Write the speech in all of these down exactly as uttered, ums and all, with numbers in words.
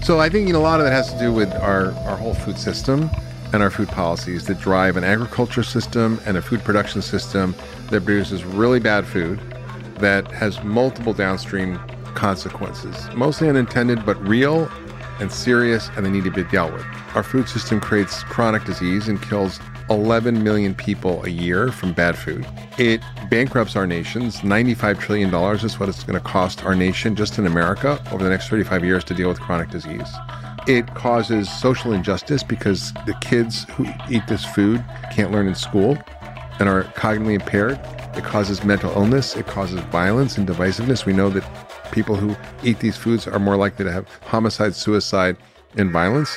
So I think, you know, a lot of that has to do with our, our whole food system and our food policies that drive an agriculture system and a food production system that produces really bad food that has multiple downstream consequences, mostly unintended, but real and serious, and they need to be dealt with. Our food system creates chronic disease and kills eleven million people a year from bad food. It bankrupts our nations. ninety-five trillion dollars is what it's going to cost our nation just in America over the next thirty-five years to deal with chronic disease. It causes social injustice because the kids who eat this food can't learn in school and are cognitively impaired. It causes mental illness. It causes violence and divisiveness. We know that people who eat these foods are more likely to have homicide, suicide, and violence.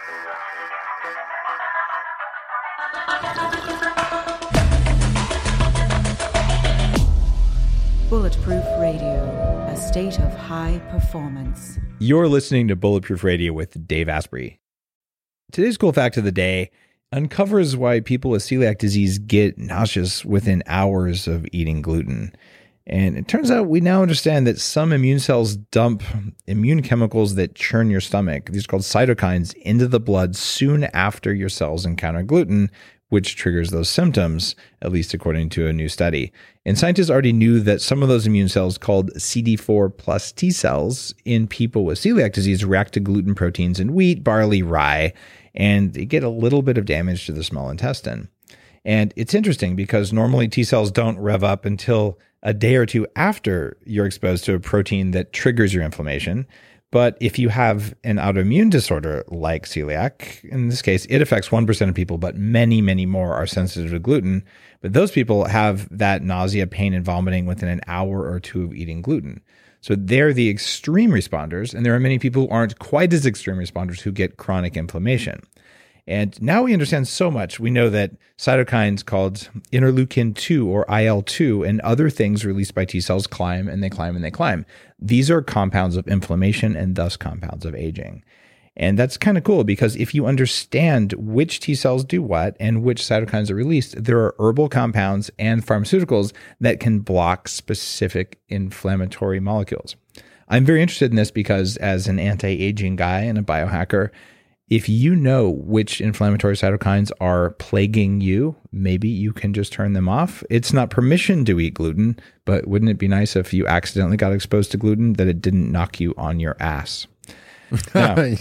Bulletproof Radio, a state of high performance. You're listening to Bulletproof Radio with Dave Asprey. Today's cool fact of the day uncovers why people with celiac disease get nauseous within hours of eating gluten. And it turns out we now understand that some immune cells dump immune chemicals that churn your stomach. These are called cytokines into the blood soon after your cells encounter gluten, which triggers those symptoms, at least according to a new study. And scientists already knew that some of those immune cells called C D four plus T cells in people with celiac disease react to gluten proteins in wheat, barley, rye, and they get a little bit of damage to the small intestine. And it's interesting because normally T cells don't rev up until a day or two after you're exposed to a protein that triggers your inflammation. But if you have an autoimmune disorder like celiac, in this case, it affects one percent of people, but many, many more are sensitive to gluten. But those people have that nausea, pain, and vomiting within an hour or two of eating gluten. So they're the extreme responders, and there are many people who aren't quite as extreme responders who get chronic inflammation. And now we understand so much. We know that cytokines called interleukin two or I L two and other things released by T cells climb and they climb and they climb. These are compounds of inflammation and thus compounds of aging. And that's kind of cool because if you understand which T cells do what and which cytokines are released, there are herbal compounds and pharmaceuticals that can block specific inflammatory molecules. I'm very interested in this because as an anti-aging guy and a biohacker, if you know which inflammatory cytokines are plaguing you, maybe you can just turn them off. It's not permission to eat gluten, but wouldn't it be nice if you accidentally got exposed to gluten that it didn't knock you on your ass? Now,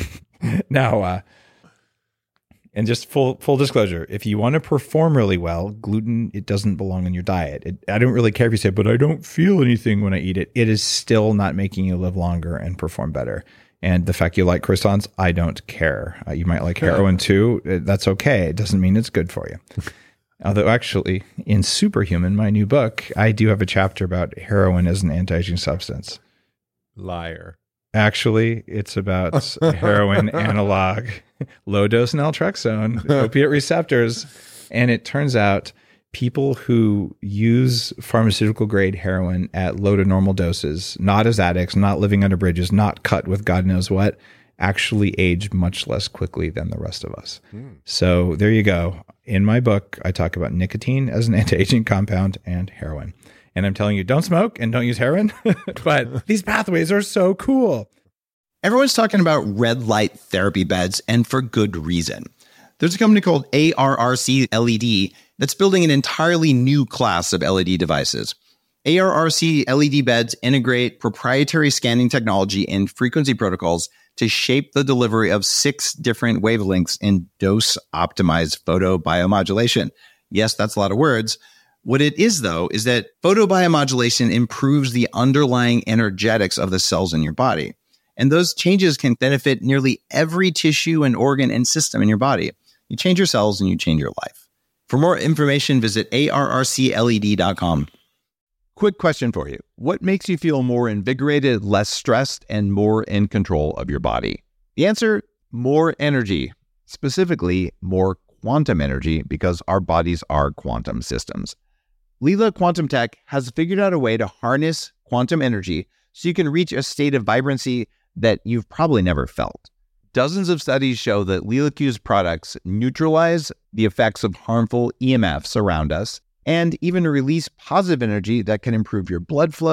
now uh, and just full full disclosure, if you want to perform really well, gluten, it doesn't belong in your diet. It, I don't really care if you say, but I don't feel anything when I eat it. It is still not making you live longer and perform better. And the fact you like croissants, I don't care. Uh, you might like heroin too. That's okay. It doesn't mean it's good for you. Although actually, in Superhuman, my new book, I do have a chapter about heroin as an anti-aging substance. Liar. Actually, it's about heroin analog, low-dose naltrexone, opiate receptors. And it turns out people who use pharmaceutical-grade heroin at low to normal doses, not as addicts, not living under bridges, not cut with God knows what, actually age much less quickly than the rest of us. Mm. So there you go. In my book, I talk about nicotine as an anti-aging compound and heroin. And I'm telling you, don't smoke and don't use heroin, but these pathways are so cool. Everyone's talking about red light therapy beds, and for good reason. There's a company called A R R C L E D that's building an entirely new class of L E D devices. A R R C L E D beds integrate proprietary scanning technology and frequency protocols to shape the delivery of six different wavelengths in dose-optimized photobiomodulation. Yes, that's a lot of words. What it is, though, is that photobiomodulation improves the underlying energetics of the cells in your body. And those changes can benefit nearly every tissue and organ and system in your body. You change your cells and you change your life. For more information, visit A R R C L E D dot com. Quick question for you. What makes you feel more invigorated, less stressed, and more in control of your body? The answer, more energy. Specifically, more quantum energy, because our bodies are quantum systems. Leela Quantum Tech has figured out a way to harness quantum energy so you can reach a state of vibrancy that you've probably never felt. Dozens of studies show that LeelaQ's products neutralize the effects of harmful E M Fs around us and even release positive energy that can improve your blood flow,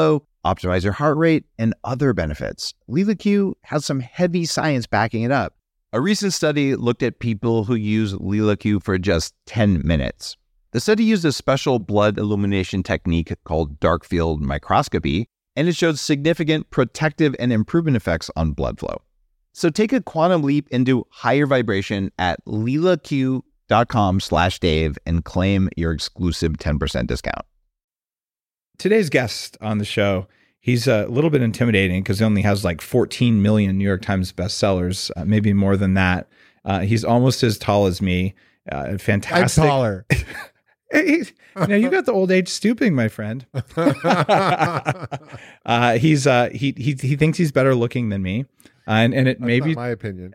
optimize your heart rate, and other benefits. LilaQ has some heavy science backing it up. A recent study looked at people who use LilaQ for just ten minutes. The study used a special blood illumination technique called dark field microscopy, and it showed significant protective and improvement effects on blood flow. So take a quantum leap into higher vibration at lilaq.com slash Dave and claim your exclusive ten percent discount. Today's guest on the show, he's a little bit intimidating because he only has like fourteen million New York Times bestsellers, uh, maybe more than that. Uh, he's almost as tall as me. Uh, fantastic. I'm taller. Hey, now you got the old age stooping, my friend. uh, he's uh, he he he thinks he's better looking than me, uh, and and it That's may be not my opinion.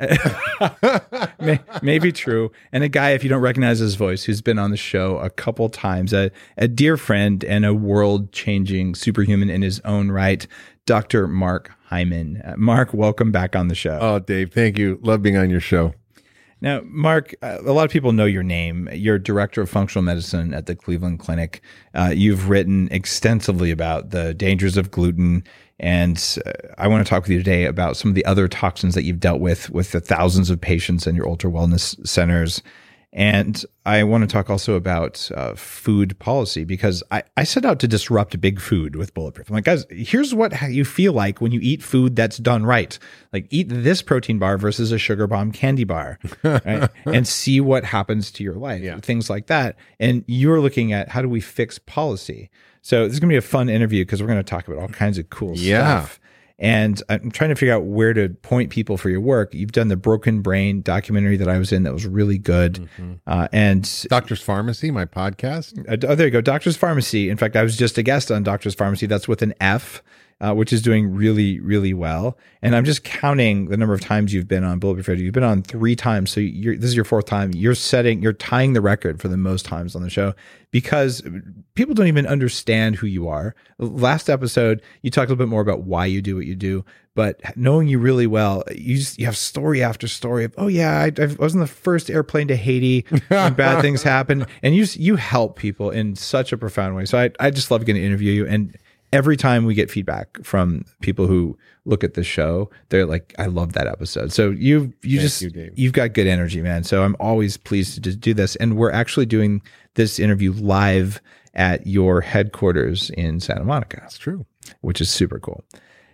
may, may be true. And a guy, if you don't recognize his voice, who's been on the show a couple times, a a dear friend and a world changing superhuman in his own right, Doctor Mark Hyman. Uh, Mark, welcome back on the show. Oh, Dave, thank you. Love being on your show. Now, Mark, uh, a lot of people know your name. You're director of functional medicine at the Cleveland Clinic. Uh, you've written extensively about the dangers of gluten. And uh, I want to talk with you today about some of the other toxins that you've dealt with, with the thousands of patients in your ultra wellness centers. And I want to talk also about uh, food policy, because I, I set out to disrupt big food with Bulletproof. I'm like, guys, here's what how you feel like when you eat food that's done right. Like, eat this protein bar versus a sugar bomb candy bar, right? And see what happens to your life, Yeah. things like that. And you're looking at how do we fix policy. So this is going to be a fun interview because we're going to talk about all kinds of cool Yeah. stuff. And I'm trying to figure out where to point people for your work. You've done the Broken Brain documentary that I was in that was really good. Mm-hmm. Uh, and Doctor's Pharmacy, my podcast. uh, oh, there you go. Doctor's Pharmacy. In fact, I was just a guest on Doctor's Pharmacy. That's with an F, uh, which is doing really, really well. And I'm just counting the number of times you've been on Bulletproof Radio. You've been on three times. So you're, this is your fourth time. You're setting, you're tying the record for the most times on the show, because people don't even understand who you are. Last episode, you talked a little bit more about why you do what you do, but knowing you really well, you just, you have story after story of, oh yeah, I, I was on the first airplane to Haiti when bad things happen. And you, you help people in such a profound way. So I, I just love getting to interview you. And every time we get feedback from people who look at the show, they're like, I love that episode. So you, you Thank just, you, Dave. you've got good energy, man. So I'm always pleased to just do this. And we're actually doing this interview live at your headquarters in Santa Monica. That's true. Which is super cool.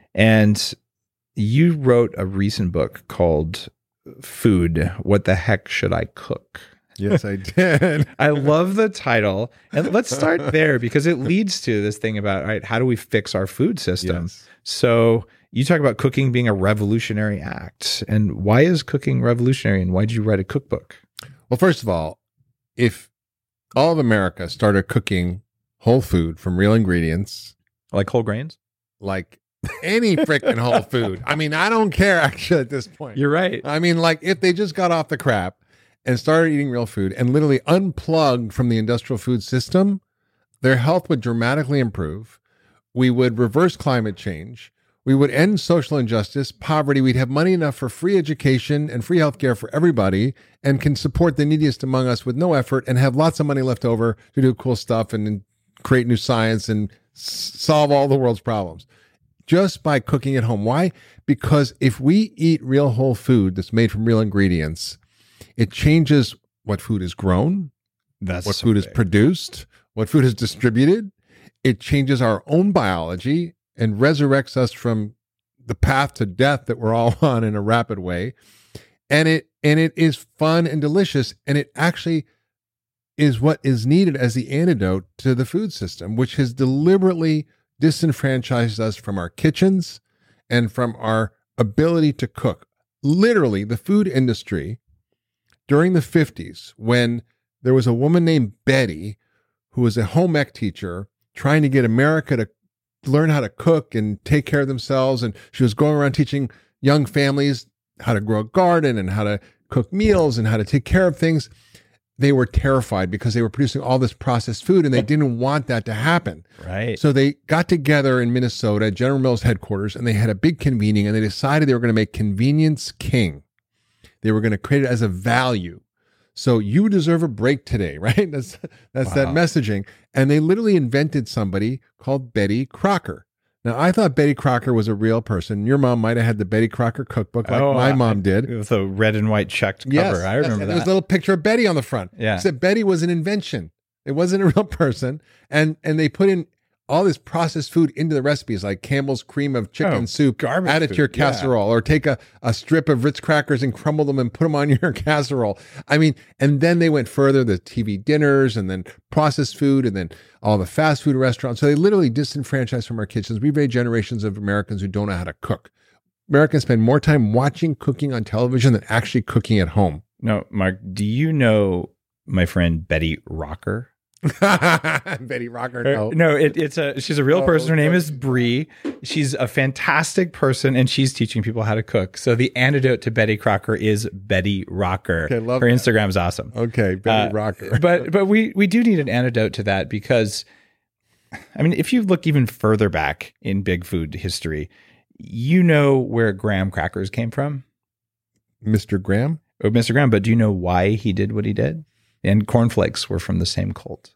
And you wrote a recent book called Food, What the Heck Should I Cook? Yes, I did. I love the title. And let's start there, because it leads to this thing about, all right, how do we fix our food system? Yes. So you talk about cooking being a revolutionary act. And why is cooking revolutionary, and why did you write a cookbook? Well, first of all, if all of America started cooking whole food from real ingredients, Like whole grains? like any freaking whole food. I mean, I don't care actually at this point. You're right. I mean, like, if they just got off the crap and started eating real food and literally unplugged from the industrial food system, their health would dramatically improve. We would reverse climate change. We would end social injustice, poverty. We'd have money enough for free education and free healthcare for everybody, and can support the neediest among us with no effort, and have lots of money left over to do cool stuff and, and create new science and s- solve all the world's problems just by cooking at home. Why? Because if we eat real whole food that's made from real ingredients, it changes what food is grown, That's what so food is big. produced, what food is distributed. It changes our own biology and resurrects us from the path to death that we're all on in a rapid way. And it and it is fun and delicious, and it actually is what is needed as the antidote to the food system, which has deliberately disenfranchised us from our kitchens and from our ability to cook. Literally, the food industry during the fifties, when there was a woman named Betty who was a home ec teacher trying to get America to learn how to cook and take care of themselves, and she was going around teaching young families how to grow a garden and how to cook meals and how to take care of things. They were terrified because they were producing all this processed food, and they didn't want that to happen. Right. So they got together in Minnesota, General Mills headquarters, and they had a big convening, and they decided they were going to make convenience king. They were going to create it as a value. So you deserve a break today, right? That's that's that Wow. messaging. And they literally invented somebody called Betty Crocker. Now, I thought Betty Crocker was a real person. Your mom might have had the Betty Crocker cookbook like oh, my I, mom did. With a red and white checked cover. Yes, I remember and that. There was a little picture of Betty on the front. Yeah. Except Betty was an invention. It wasn't a real person. And and they put in all this processed food into the recipes, like Campbell's cream of chicken Oh, soup, garbage add it food, to your yeah. casserole, or take a, a strip of Ritz crackers and crumble them and put them on your casserole. I mean, and then they went further, the T V dinners and then processed food and then all the fast food restaurants. So they literally disenfranchised from our kitchens. We've made generations of Americans who don't know how to cook. Americans spend more time watching cooking on television than actually cooking at home. No, Mark, do you know my friend Betty Rocker? Betty Rocker. No, no it, it's a she's a real Oh, person. Her name okay. is Bree. She's a fantastic person, and she's teaching people how to cook. So the antidote to Betty Crocker is Betty Rocker. Okay, love Her that. Instagram's awesome. Okay, Betty Uh, Rocker. but but we we do need an antidote to that because, I mean, if you look even further back in big food history, you know where graham crackers came from, Mister Graham? or Mister Graham. But do you know why he did what he did? And cornflakes were from the same cult.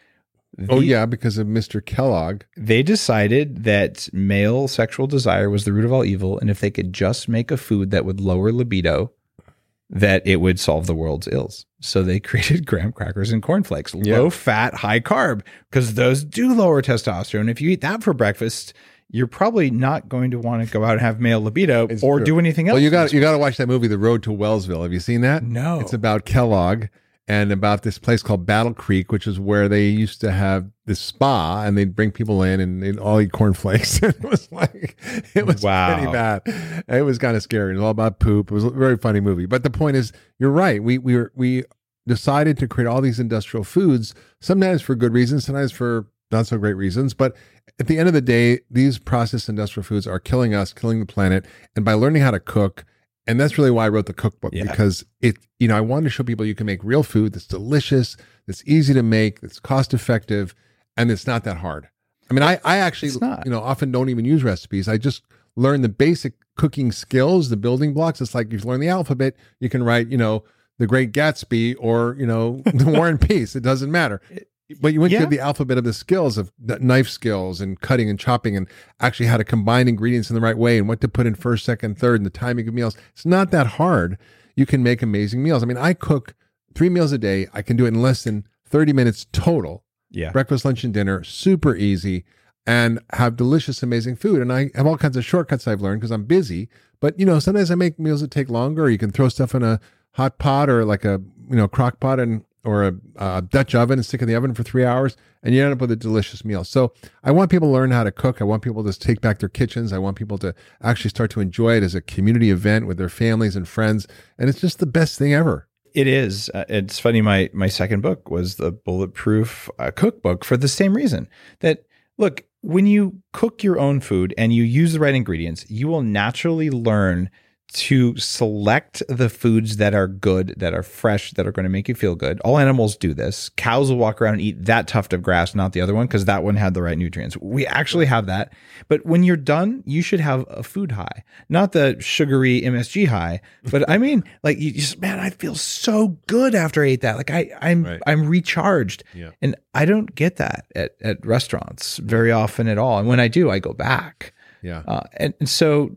Oh, The- yeah, because of Mister Kellogg. They decided that male sexual desire was the root of all evil, and if they could just make a food that would lower libido, that it would solve the world's ills. So they created graham crackers and cornflakes, Yeah. low fat, high carb, because those do lower testosterone. If you eat that for breakfast, you're probably not going to want to go out and have male libido It's or true. do anything else. Well, you got you got to watch that movie, The Road to Wellsville. Have you seen that? No. It's about Kellogg and about this place called Battle Creek, which is where they used to have this spa, and they'd bring people in and they'd all eat cornflakes. It was like, it was Wow. pretty bad. It was kind of scary. It was all about poop. It was a very funny movie. But the point is, you're right. We we were, we decided to create all these industrial foods, sometimes for good reasons, sometimes for not so great reasons. But at the end of the day, these processed industrial foods are killing us, killing the planet. And by learning how to cook, and that's really why I wrote the cookbook, Yeah. because it, you know, I wanted to show people you can make real food that's delicious, that's easy to make, that's cost effective, and it's not that hard. I mean, I, I actually, It's not. you know, often don't even use recipes. I just learn the basic cooking skills, the building blocks. It's like if you learn the alphabet, you can write, you know, The Great Gatsby or, you know, The War and Peace. It doesn't matter. But you went Yeah. to the alphabet of the skills of the knife skills and cutting and chopping and actually how to combine ingredients in the right way and what to put in first, second, third, and the timing of meals. It's not that hard. You can make amazing meals. I mean, I cook three meals a day. I can do it in less than thirty minutes total. Yeah. Breakfast, lunch, and dinner, super easy, and have delicious, amazing food. And I have all kinds of shortcuts I've learned because I'm busy. But, you know, sometimes I make meals that take longer, or you can throw stuff in a hot pot or like a, you know, crock pot and or a, a Dutch oven and stick it in the oven for three hours, and you end up with a delicious meal. So I want people to learn how to cook. I want people to take back their kitchens. I want people to actually start to enjoy it as a community event with their families and friends. And it's just the best thing ever. It is. Uh, it's funny. My my second book was the Bulletproof uh, Cookbook for the same reason. That, look, when you cook your own food and you use the right ingredients, you will naturally learn to select the foods that are good, that are fresh, that are going to make you feel good. All animals do this. Cows will walk around and eat that tuft of grass, not the other one, because that one had the right nutrients. We actually have that. But when you're done, you should have a food high, not the sugary M S G high. But I mean, like, you just, man, I feel so good after I ate that. Like I, I'm, Right. I'm recharged. Yeah. And I don't get that at, at restaurants very often at all. And when I do, I go back. Yeah. Uh, and, and so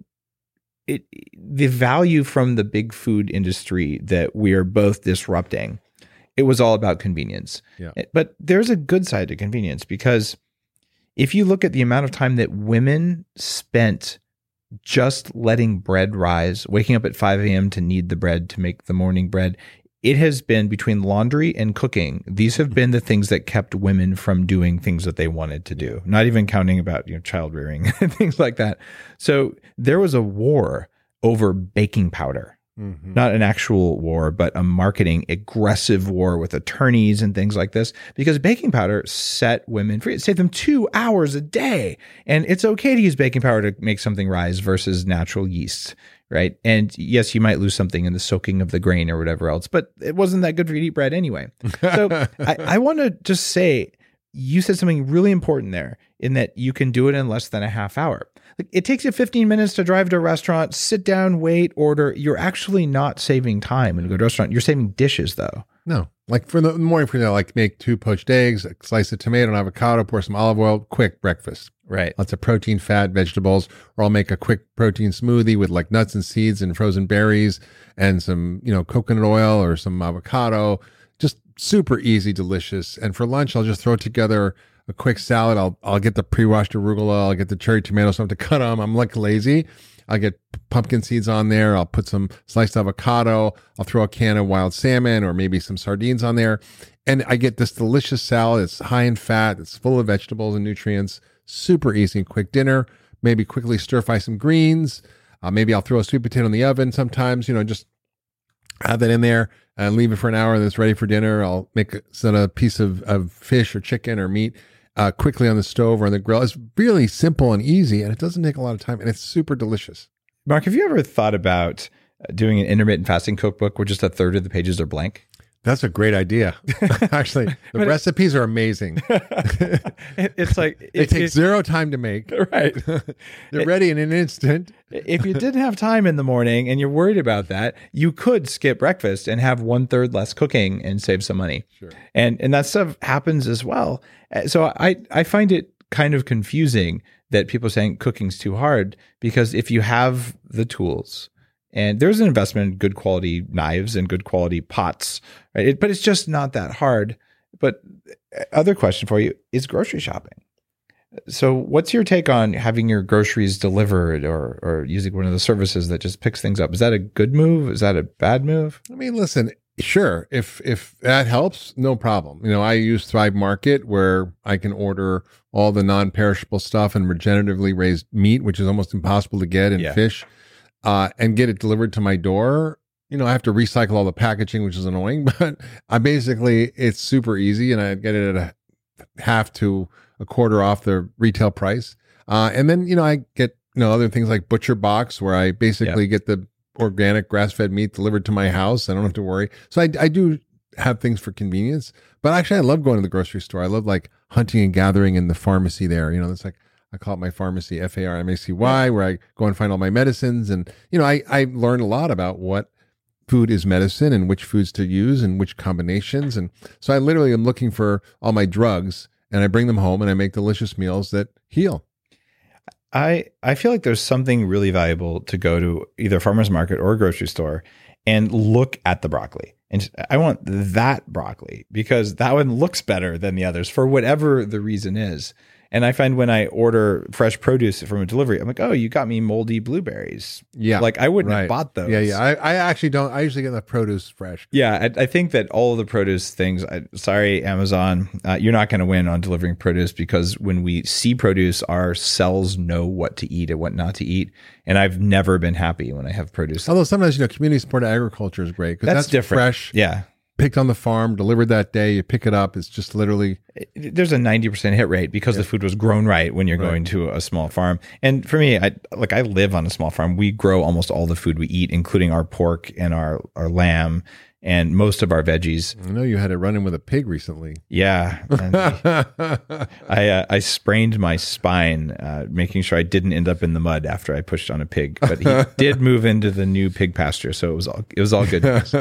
it, the value from the big food industry that we are both disrupting, it was all about convenience. Yeah. But there's a good side to convenience, because if you look at the amount of time that women spent just letting bread rise, waking up at five a.m. to knead the bread to make the morning bread, it has been, between laundry and cooking, these have been the things that kept women from doing things that they wanted to do, not even counting about, you know, child rearing and things like that. So there was a war over baking powder, Mhm. not an actual war, but a marketing aggressive war with attorneys and things like this, because baking powder set women free. It saved them two hours a day. And it's okay to use baking powder to make something rise versus natural yeast. Right. And yes, you might lose something in the soaking of the grain or whatever else, but it wasn't that good for you to eat bread anyway. So I, I want to just say, you said something really important there, in that you can do it in less than a half hour. Like, it takes you fifteen minutes to drive to a restaurant, sit down, wait, order. You're actually not saving time when you go to a restaurant. You're saving dishes, though. No. Like for the morning, for example, like make two poached eggs, a slice of tomato and avocado, pour some olive oil, quick breakfast. Right. Lots of protein, fat, vegetables, or I'll make a quick protein smoothie with like nuts and seeds and frozen berries and some, you know, coconut oil or some avocado. Just super easy, delicious. And for lunch, I'll just throw together a quick salad. I'll I'll get the pre-washed arugula. I'll get the cherry tomatoes, so I have to cut them. I'm like lazy. I'll get pumpkin seeds on there. I'll put some sliced avocado. I'll throw a can of wild salmon or maybe some sardines on there. And I get this delicious salad. It's high in fat. It's full of vegetables and nutrients. Super easy and quick dinner. Maybe quickly stir fry some greens. Uh, maybe I'll throw a sweet potato in the oven sometimes, you know, just have that in there and leave it for an hour and it's ready for dinner. I'll make a, set a piece of, of fish or chicken or meat uh, quickly on the stove or on the grill. It's really simple and easy and it doesn't take a lot of time and it's super delicious. Mark, have you ever thought about doing an intermittent fasting cookbook where just a third of the pages are blank? That's a great idea. Actually, the recipes are amazing. It's like they take it, zero time to make. Right. They're ready in an instant. If you didn't have time in the morning and you're worried about that, you could skip breakfast and have one third less cooking and save some money. Sure. And and that stuff happens as well. So I, I find it kind of confusing that people are saying cooking's too hard, because if you have the tools, and there's an investment in good quality knives and good quality pots, right? It, but it's just not that hard. But other question for you is grocery shopping. So what's your take on having your groceries delivered or or using one of the services that just picks things up? Is that a good move? Is that a bad move? I mean, listen, sure. If if that helps, no problem. You know, I use Thrive Market where I can order all the non-perishable stuff and regeneratively raised meat, which is almost impossible to get, and yeah. fish. Uh, and get it delivered to my door. You know, I have to recycle all the packaging, which is annoying, but I basically, it's super easy and I get it at a half to a quarter off the retail price. Uh, and then, you know, I get, you know, other things like Butcher Box where I basically yep. get the organic grass-fed meat delivered to my house. I don't have to worry. So I, I do have things for convenience, but actually I love going to the grocery store. I love like hunting and gathering in the pharmacy there. You know, it's like, I call it my pharmacy, F A R M A C Y, where I go and find all my medicines. And, you know, I, I learned a lot about what food is medicine and which foods to use and which combinations. And so I literally am looking for all my drugs and I bring them home and I make delicious meals that heal. I, I feel like there's something really valuable to go to either a farmer's market or a grocery store and look at the broccoli. And I want that broccoli because that one looks better than the others for whatever the reason is. And I find when I order fresh produce from a delivery, I'm like, oh, you got me moldy blueberries. Yeah. Like I wouldn't right. have bought those. Yeah, yeah. I, I actually don't. I usually get the produce fresh. Yeah. I, I think that all of the produce things, I, sorry, Amazon, uh, you're not going to win on delivering produce because when we see produce, our cells know what to eat and what not to eat. And I've never been happy when I have produce. Although sometimes, you know, community supported agriculture is great because that's, that's different. Fresh. Yeah. Picked on the farm, delivered that day. You pick it up. It's just literally. There's a ninety percent hit rate because yeah. the food was grown right when you're right. going to a small farm. And for me, I like I live on a small farm. We grow almost all the food we eat, including our pork and our, our lamb and most of our veggies. I know you had a run-in with a pig recently. Yeah. I uh, I sprained my spine uh, making sure I didn't end up in the mud after I pushed on a pig. But he did move into the new pig pasture, so it was all it was all good news.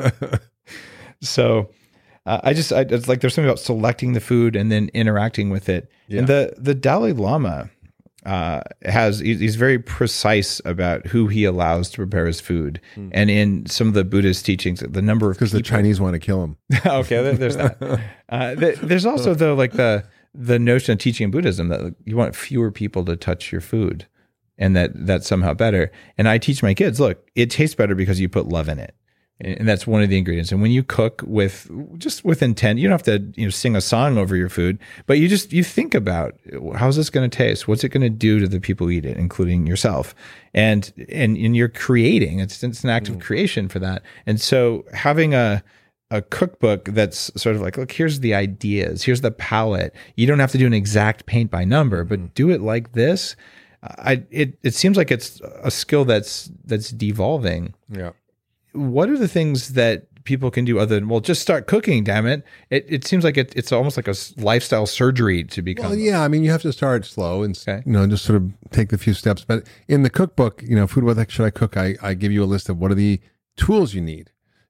So uh, I just, I, it's like there's something about selecting the food and then interacting with it. Yeah. And the, the Dalai Lama uh, has, he's very precise about who he allows to prepare his food. Mm. And in some of the Buddhist teachings, the number of Because the Chinese want to kill him. Okay, there's that. Uh, there's also though like the, the notion of teaching in Buddhism that you want fewer people to touch your food and that that's somehow better. And I teach my kids, look, it tastes better because you put love in it. And that's one of the ingredients. And when you cook with just with intent, you don't have to, you know, sing a song over your food, but you just, you think about how's this going to taste? What's it going to do to the people who eat it, including yourself? And, and, and you're creating, it's, it's an act mm. of creation for that. And so having a, a cookbook that's sort of like, look, here's the ideas, here's the palette. You don't have to do an exact paint by number, but mm. do it like this. I, it, it seems like it's a skill that's, that's devolving. Yeah. What are the things that people can do other than, well, just start cooking, damn it. It it seems like it, it's almost like a lifestyle surgery to become. Well, yeah, I mean, you have to start slow and, okay. you know, just sort of take the few steps. But in the cookbook, you know, Food What Should I Cook, I, I give you a list of what are the tools you need.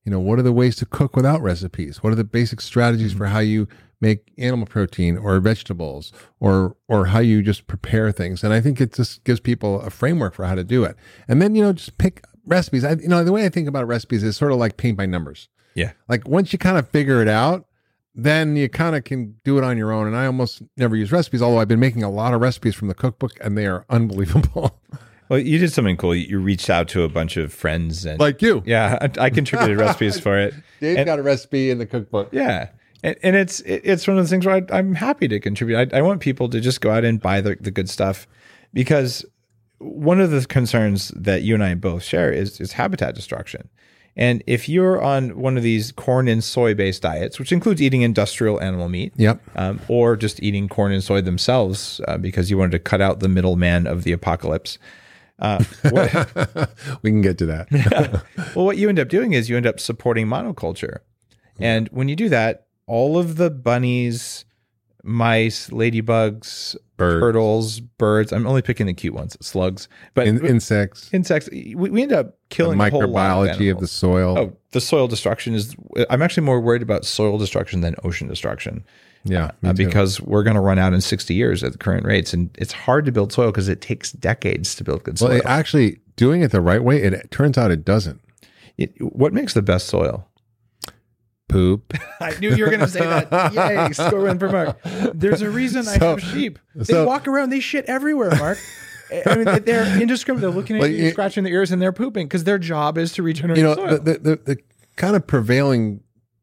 You know, what are the ways to cook without recipes? What are the basic strategies for how you make animal protein or vegetables, or or how you just prepare things? And I think it just gives people a framework for how to do it. And then, you know, just pick recipes. I, you know, the way I think about recipes is sort of like paint by numbers. Yeah. Like once you kind of figure it out, then you kind of can do it on your own. And I almost never use recipes, although I've been making a lot of recipes from the cookbook, and they are unbelievable. Well, you did something cool. You reached out to a bunch of friends. And, like you. Yeah, I, I contributed recipes for it. Dave and, got a recipe in the cookbook. Yeah. And, and it's it's one of those things where I, I'm happy to contribute. I, I want people to just go out and buy the, the good stuff, because one of the concerns that you and I both share is, is habitat destruction. And if you're on one of these corn and soy based diets, which includes eating industrial animal meat, yep, um, or just eating corn and soy themselves uh, because you wanted to cut out the middleman of the apocalypse, uh, what, we can get to that. Well, what you end up doing is you end up supporting monoculture. And when you do that, all of the bunnies, mice, ladybugs, Bird. turtles, birds, I'm only picking the cute ones, slugs, but In, insects, insects, we, we end up the killing a whole lot of microbiology of, the animals. soil. Oh, the soil destruction is, I'm actually more worried about soil destruction than ocean destruction. Yeah, me Uh, too. because we're going to run out in sixty years at the current rates. And it's hard to build soil because it takes decades to build good soil. Well, it, actually, doing it the right way, it, it turns out it doesn't. It- what makes the best soil? Poop. I knew you were going to say that. Yay, score win for Mark. There's a reason I So- have sheep. They so- walk around, they shit everywhere, Mark. I mean, they're indiscriminate. They're looking at Well, you, you- scratching their ears, and they're pooping because their job is to regenerate You know, soil. the, the, the, the kind of prevailing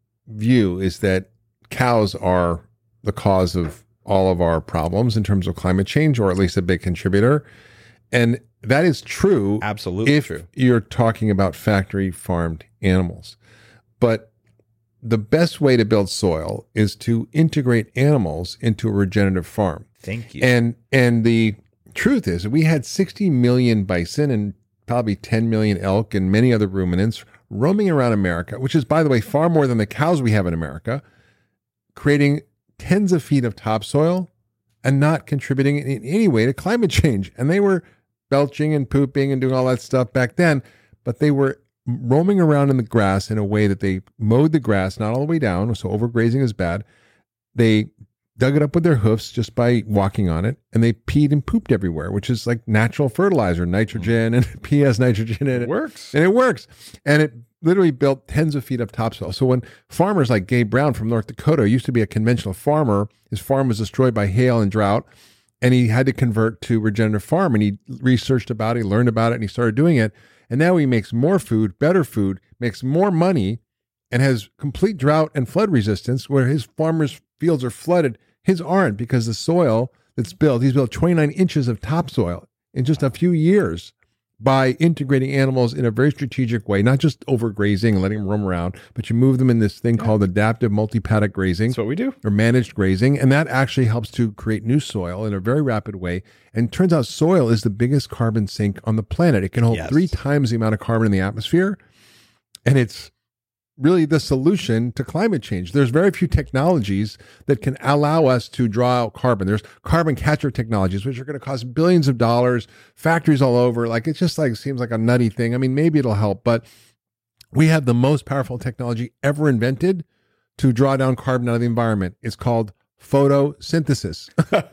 view is that cows are the cause of all of our problems in terms of climate change, or at least a big contributor. And that is true. Absolutely if true. you're talking about factory farmed animals. But the best way to build soil is to integrate animals into a regenerative farm. Thank you. And and the truth is, we had sixty million bison and probably ten million elk and many other ruminants roaming around America, which is, by the way, far more than the cows we have in America, creating tens of feet of topsoil and not contributing in any way to climate change. And they were belching and pooping and doing all that stuff back then, but they were roaming around in the grass in a way that they mowed the grass, not all the way down, so overgrazing is bad. They dug it up with their hoofs just by walking on it, and they peed and pooped everywhere, which is like natural fertilizer, nitrogen, and P has nitrogen in it. It works. And it works. And it literally built tens of feet of topsoil. So when farmers like Gabe Brown from North Dakota used to be a conventional farmer, his farm was destroyed by hail and drought, and he had to convert to regenerative farm, and he researched about it, he learned about it, and he started doing it. And now he makes more food, better food, makes more money, and has complete drought and flood resistance, where his farmers' fields are flooded. His aren't, because the soil that's built, he's built twenty-nine inches of topsoil in just a few years by integrating animals in a very strategic way, not just overgrazing and letting them roam around, but you move them in this thing called adaptive multi-paddock grazing. That's what we do. Or managed grazing, and that actually helps to create new soil in a very rapid way. And it turns out soil is the biggest carbon sink on the planet. It can hold Yes. three times the amount of carbon in the atmosphere, and it's really the solution to climate change. There's very few technologies that can allow us to draw out carbon. There's carbon capture technologies, which are going to cost billions of dollars, factories all over. Like, it just like seems like a nutty thing. I mean, maybe it'll help, but we have the most powerful technology ever invented to draw down carbon out of the environment. It's called photosynthesis.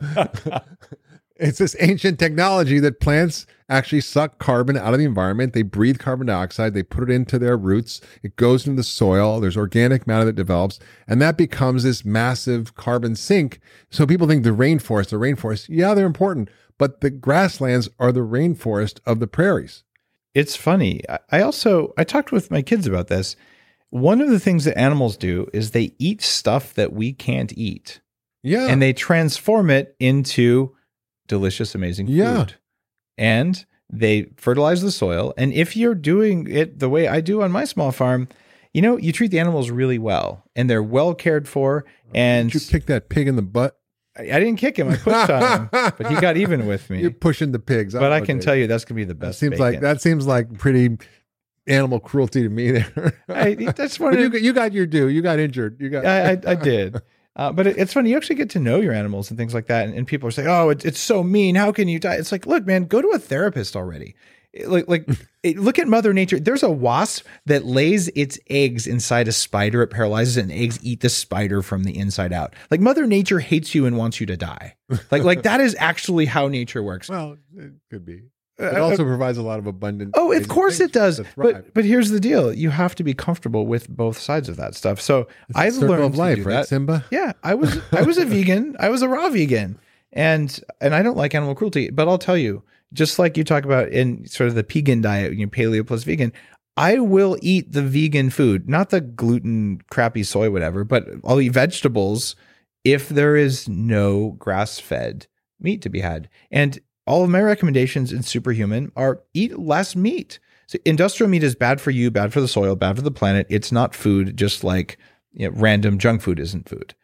It's this ancient technology that plants actually suck carbon out of the environment. They breathe carbon dioxide. They put it into their roots. It goes into the soil. There's organic matter that develops, and that becomes this massive carbon sink. So people think the rainforest, the rainforest, yeah, they're important, but the grasslands are the rainforest of the prairies. It's funny. I- I also, I talked with my kids about this. One of the things that animals do is they eat stuff that we can't eat, Yeah. and they transform it into delicious, amazing food. Yeah. And they fertilize the soil. And if you're doing it the way I do on my small farm, you know, you treat the animals really well, and they're well cared for. And Did you kick that pig in the butt? I, I didn't kick him. I pushed on him, but he got even with me. You're pushing the pigs. But I can tell you that's going to be the that best. seems like bacon. that seems like pretty animal cruelty to me there. I, that's one But of you, got- you got your due. You got injured. You got. I, I, I did. Uh, but it, it's funny. You actually get to know your animals and things like that. And, and people are saying, oh, it, it's so mean. How can you die? It's like, look, man, go to a therapist already. like like it, look at Mother Nature. There's a wasp that lays its eggs inside a spider. It paralyzes it, and eggs eat the spider from the inside out. Like Mother Nature hates you and wants you to die. Like like that is actually how nature works. Well, it could be. It also uh, provides a lot of abundant. Oh, of course it does. But but here's the deal: you have to be comfortable with both sides of that stuff. So it's I've circle learned of life, to do right, that. Simba? Yeah, I was I was a vegan. I was a raw vegan, and and I don't like animal cruelty. But I'll tell you, just like you talk about in sort of the vegan diet, you know, paleo plus vegan, I will eat the vegan food, not the gluten, crappy soy, whatever. But I'll eat vegetables if there is no grass-fed meat to be had, and all of my recommendations in Superhuman are eat less meat. So industrial meat is bad for you, bad for the soil, bad for the planet. It's not food, just like you know, random junk food isn't food.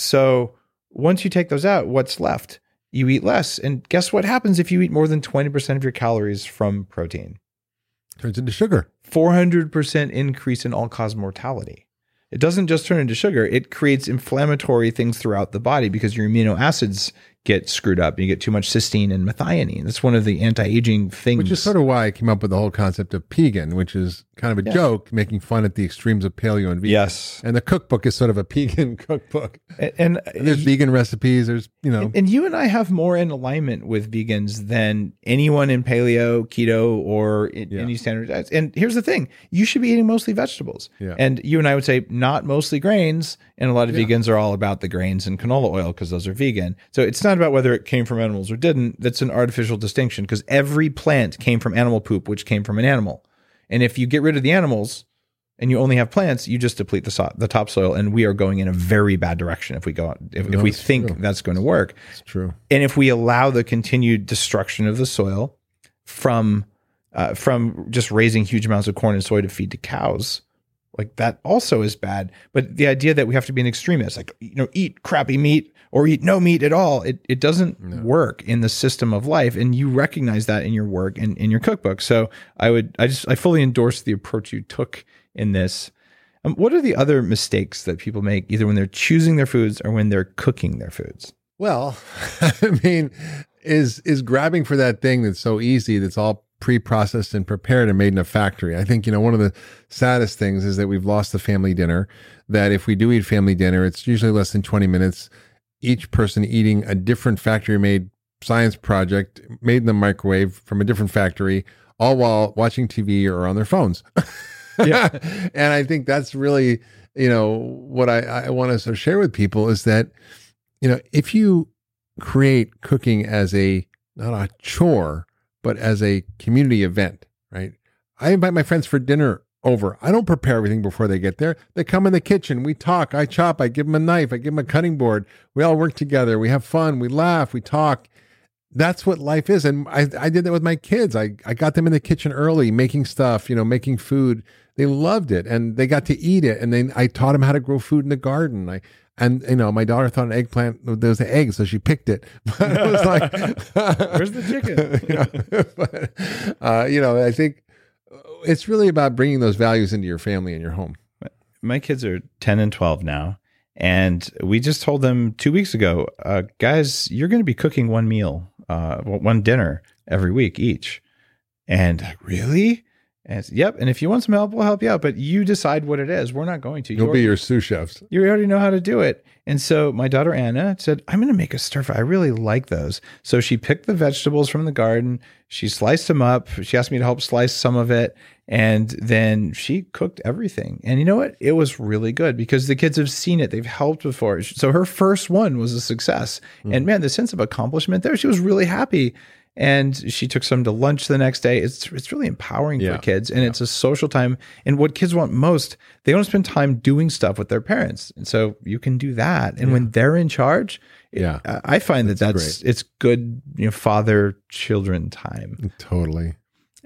So once you take those out, what's left? You eat less. And guess what happens if you eat more than twenty percent of your calories from protein? Turns into sugar. four hundred percent increase in all-cause mortality. It doesn't just turn into sugar. It creates inflammatory things throughout the body because your amino acids get screwed up. You get too much cysteine and methionine. That's one of the anti-aging things. Which is sort of why I came up with the whole concept of pegan, which is kind of a yeah. joke, making fun at the extremes of paleo and vegan. Yes. And the cookbook is sort of a pegan cookbook. And, and, and there's vegan recipes. There's, you know. And, and you and I have more in alignment with vegans than anyone in paleo, keto, or in, yeah. any standard diets. And here's the thing. You should be eating mostly vegetables. Yeah. And you and I would say not mostly grains. And a lot of yeah. vegans are all about the grains and canola oil because those are vegan. So it's not about whether it came from animals or didn't. That's an artificial distinction because every plant came from animal poop, which came from an animal. And if you get rid of the animals and you only have plants, you just deplete the so- the topsoil. And we are going in a very bad direction if we go if, no, if we think true. that's going to work. It's true. And if we allow the continued destruction of the soil from uh, from just raising huge amounts of corn and soy to feed to cows, like that also is bad. But the idea that we have to be an extremist, like, you know, eat crappy meat or eat no meat at all, it it doesn't no. work in the system of life. And you recognize that in your work and in your cookbook. So I would, I just, I fully endorse the approach you took in this. Um, what are the other mistakes that people make either when they're choosing their foods or when they're cooking their foods? Well, I mean, is, is grabbing for that thing that's so easy, that's all pre-processed and prepared and made in a factory. I think, you know, one of the saddest things is that we've lost the family dinner, that if we do eat family dinner, it's usually less than twenty minutes, each person eating a different factory-made science project made in the microwave from a different factory, all while watching T V or on their phones. Yeah. And I think that's really, you know, what I, I want to sort of share with people is that, you know, if you create cooking as a, not a chore, but as a community event, right? I invite my friends for dinner over. I don't prepare everything before they get there. They come in the kitchen. We talk. I chop. I give them a knife. I give them a cutting board. We all work together. We have fun. We laugh. We talk. That's what life is. And I, I did that with my kids. I, I got them in the kitchen early, making stuff, you know, making food. They loved it and they got to eat it. And then I taught them how to grow food in the garden. I, And, you know, my daughter thought an eggplant, there was an egg, so she picked it. But it was like, where's the chicken? you know, but, uh, you know, I think it's really about bringing those values into your family and your home. My kids are ten and twelve now. And we just told them two weeks ago, uh, guys, you're going to be cooking one meal, uh, one dinner every week each. And like, really? And it's, yep. And if you want some help, we'll help you out. But you decide what it is. We're not going to. You'll you be your sous chefs. You already know how to do it. And so my daughter Anna said, I'm going to make a stir fry. I really like those. So she picked the vegetables from the garden. She sliced them up. She asked me to help slice some of it. And then she cooked everything. And you know what? It was really good because the kids have seen it. They've helped before. So her first one was a success. Mm. And man, the sense of accomplishment there, she was really happy. And she took some to lunch the next day. It's it's really empowering yeah. for kids. And yeah. it's a social time. And what kids want most, they want to spend time doing stuff with their parents. And so you can do that. And yeah. when they're in charge, yeah, it, I find that that's, that's it's good, you know, father-children time. Totally.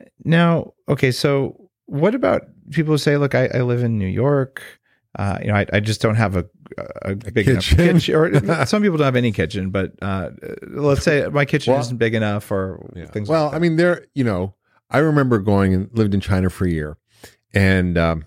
Now, okay, so what about people who say, look, I, I live in New York. Uh, you know, I, I just don't have a, a, a big kitchen. enough kitchen. Or some people don't have any kitchen, but uh, let's say my kitchen well, isn't big enough or yeah. things well, like that. I mean, there, you know, I remember going and lived in China for a year. And um,